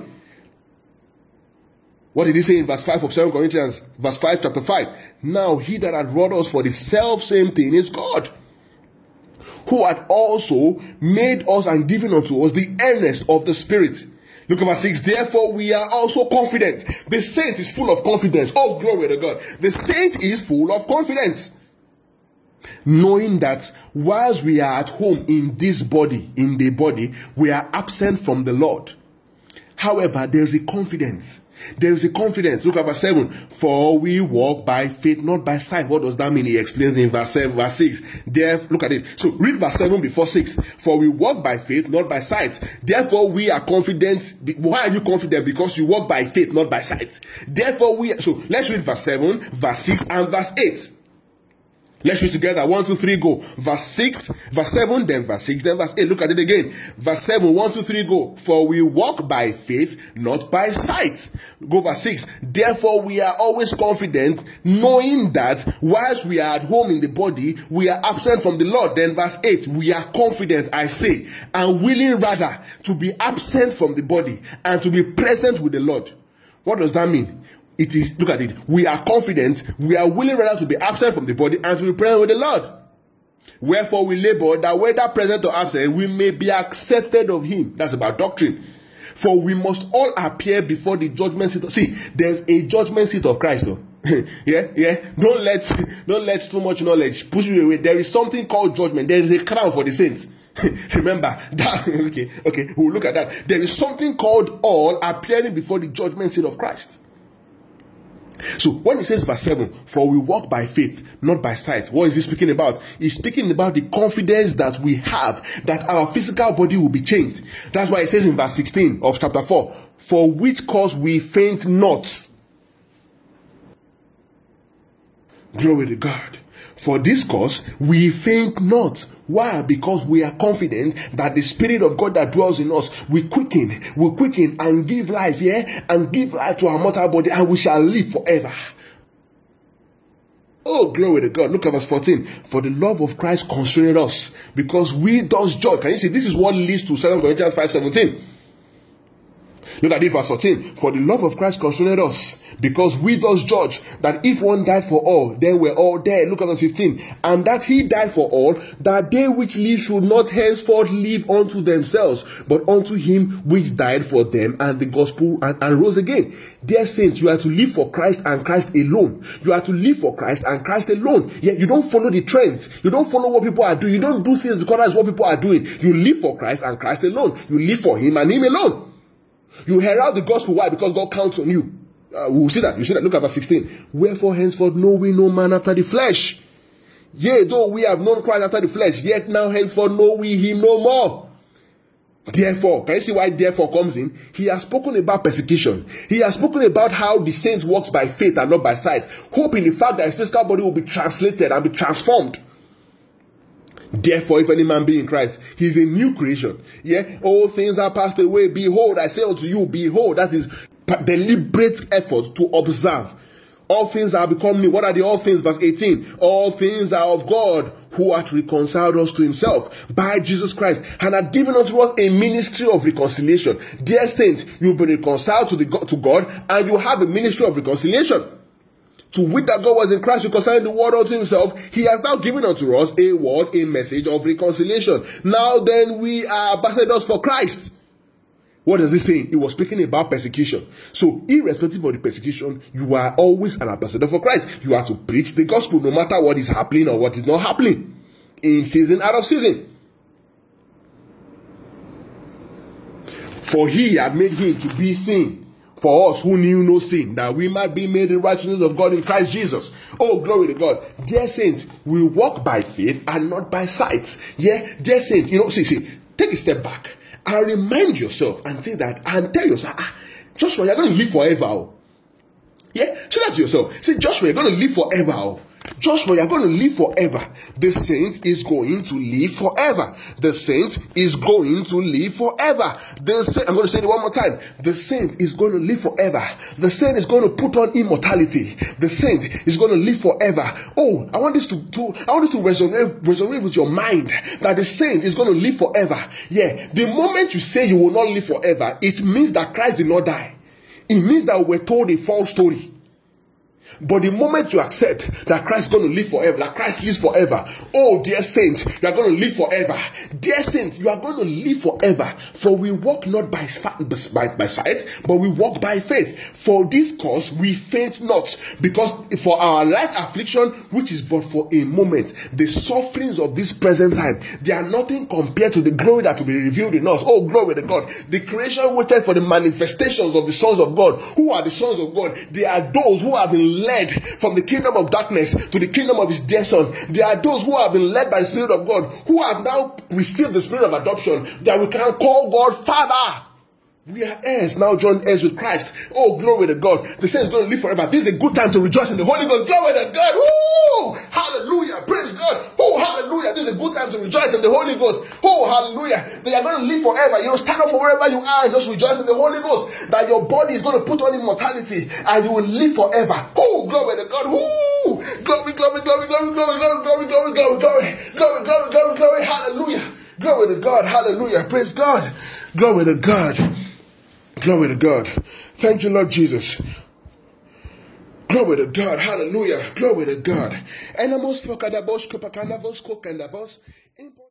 What did he say in verse five of Second Corinthians, verse five, chapter five? Now he that had wrought us for the self same thing is God, who had also made us and given unto us the earnest of the Spirit. Look at verse six. Therefore we are also confident. The saint is full of confidence. Oh, glory to God. The saint is full of confidence, knowing that whilst we are at home in this body, in the body, we are absent from the Lord. However, there is a confidence. There is a confidence. Look at verse seven. For we walk by faith, not by sight. What does that mean? He explains in verse seven, verse six. There, look at it. So read verse seven before six. For we walk by faith, not by sight. Therefore we are confident. Why are you confident? Because you walk by faith, not by sight. Therefore we are, so let's read verse seven, verse six, and verse eight. Let's read together. One, two, three, go. Verse six, verse seven, then verse six, then verse eight. Look at it again. Verse seven, one, two, three, go. For we walk by faith, not by sight. Go verse six. Therefore we are always confident, knowing that whilst we are at home in the body, we are absent from the Lord. Then verse eight, we are confident, I say, and willing rather to be absent from the body and to be present with the Lord. What does that mean? It is, look at it. We are confident, we are willing rather to be absent from the body and to be present with the Lord. Wherefore we labor that whether present or absent, we may be accepted of him. That's about doctrine. For we must all appear before the judgment seat. See, there's a judgment seat of Christ, though. yeah, yeah. Don't let, don't let too much knowledge push you away. There is something called judgment. There is a crown for the saints. Remember that. Okay, okay. We'll look at that. There is something called all appearing before the judgment seat of Christ. So when he says verse seven, for we walk by faith, not by sight, what is he speaking about? He's speaking about the confidence that we have that our physical body will be changed. That's why it says in verse sixteen of chapter four, for which cause we faint not. Glory to God. For this cause, we faint not. Why? Because we are confident that the Spirit of God that dwells in us will quicken, will quicken and give life, yeah? And give life to our mortal body, and we shall live forever. Oh, glory to God. Look at verse fourteen. For the love of Christ constrained us, because we thus judge. Can you see? This is what leads to Second Corinthians five seventeen. Look at it, verse fourteen. For the love of Christ constrained us, because we thus judge that if one died for all, then we're all dead. Look at verse fifteen. And that he died for all, that they which live should not henceforth live unto themselves, but unto him which died for them and the gospel and, and rose again. Dear saints, you are to live for Christ and Christ alone. You are to live for Christ and Christ alone. Yeah, you don't follow the trends. You don't follow what people are doing. You don't do things because that's what people are doing. You live for Christ and Christ alone. You live for him and him alone. You herald the gospel. Why? Because God counts on you. Uh, we'll see that. You see that. Look at verse sixteen. Wherefore henceforth know we no man after the flesh. Yea, though we have known Christ after the flesh, yet now henceforth know we him no more. Therefore, can you see why therefore comes in? He has spoken about persecution. He has spoken about how the saint walks by faith and not by sight. Hope in the fact that his physical body will be translated and be transformed. Therefore, if any man be in Christ, he is a new creation. Yeah, all things are passed away. Behold, I say unto you, behold, that is deliberate effort to observe. All things are become new. What are the all things? Verse eighteen. All things are of God, who hath reconciled us to himself by Jesus Christ, and hath given unto us a ministry of reconciliation. Dear saints, you've been reconciled to the God, to God, and you have a ministry of reconciliation. To wit that God was in Christ reconciling the world unto himself, he has now given unto us a word, a message of reconciliation. Now then, we are ambassadors for Christ. What does he say? He was speaking about persecution. So, irrespective of the persecution, you are always an ambassador for Christ. You are to preach the gospel no matter what is happening or what is not happening. In season, out of season. For he had made him to be sin for us who knew no sin, that we might be made the righteousness of God in Christ Jesus. Oh, glory to God. Dear saints, we walk by faith and not by sight. Yeah, dear saints, you know, see, see, take a step back and remind yourself and say that and tell yourself, ah, Joshua, you're going to live forever. Oh. Yeah, say that to yourself. Say, Joshua, you're going to live forever. Oh. Joshua, you're going to live forever. The saint is going to live forever. The saint is going to live forever. The saint, I'm going to say it one more time. The saint is going to live forever. The saint is going to put on immortality. The saint is going to live forever. Oh, I want this to, to I want this to resonate, resonate with your mind that the saint is going to live forever. Yeah, the moment you say you will not live forever, it means that Christ did not die. It means that we're told a false story. But the moment you accept that Christ is going to live forever, that Christ lives forever, oh, dear saint, you are going to live forever. Dear saint, you are going to live forever. For we walk not by, by, by sight, but we walk by faith. For this cause we faint not, because for our light affliction, which is but for a moment, the sufferings of this present time, they are nothing compared to the glory that will be revealed in us. Oh, glory to God. The creation waited for the manifestations of the sons of God. Who are the sons of God? They are those who have been led from the kingdom of darkness to the kingdom of his dear son. There are those who have been led by the Spirit of God, who have now received the spirit of adoption, that we can call God Father. We are heirs, now joined heirs with Christ. Oh, glory to God. The saint is going to live forever. This is a good time to rejoice in the Holy Ghost. Glory to God. Woo! Hallelujah. Praise God. Oh, hallelujah. This is a good time to rejoice in the Holy Ghost. Oh, hallelujah. They are going to live forever. You know, stand up for wherever you are and just rejoice in the Holy Ghost. That your body is going to put on immortality and you will live forever. Oh, glory to God. Woo! Glory, glory, glory, glory, glory, glory, glory, glory, glory, glory, glory, glory, glory, glory. Hallelujah. Glory to God. Hallelujah. Praise God. Glory to God. Glory to God. Thank you, Lord Jesus. Glory to God. Hallelujah. Glory to God. And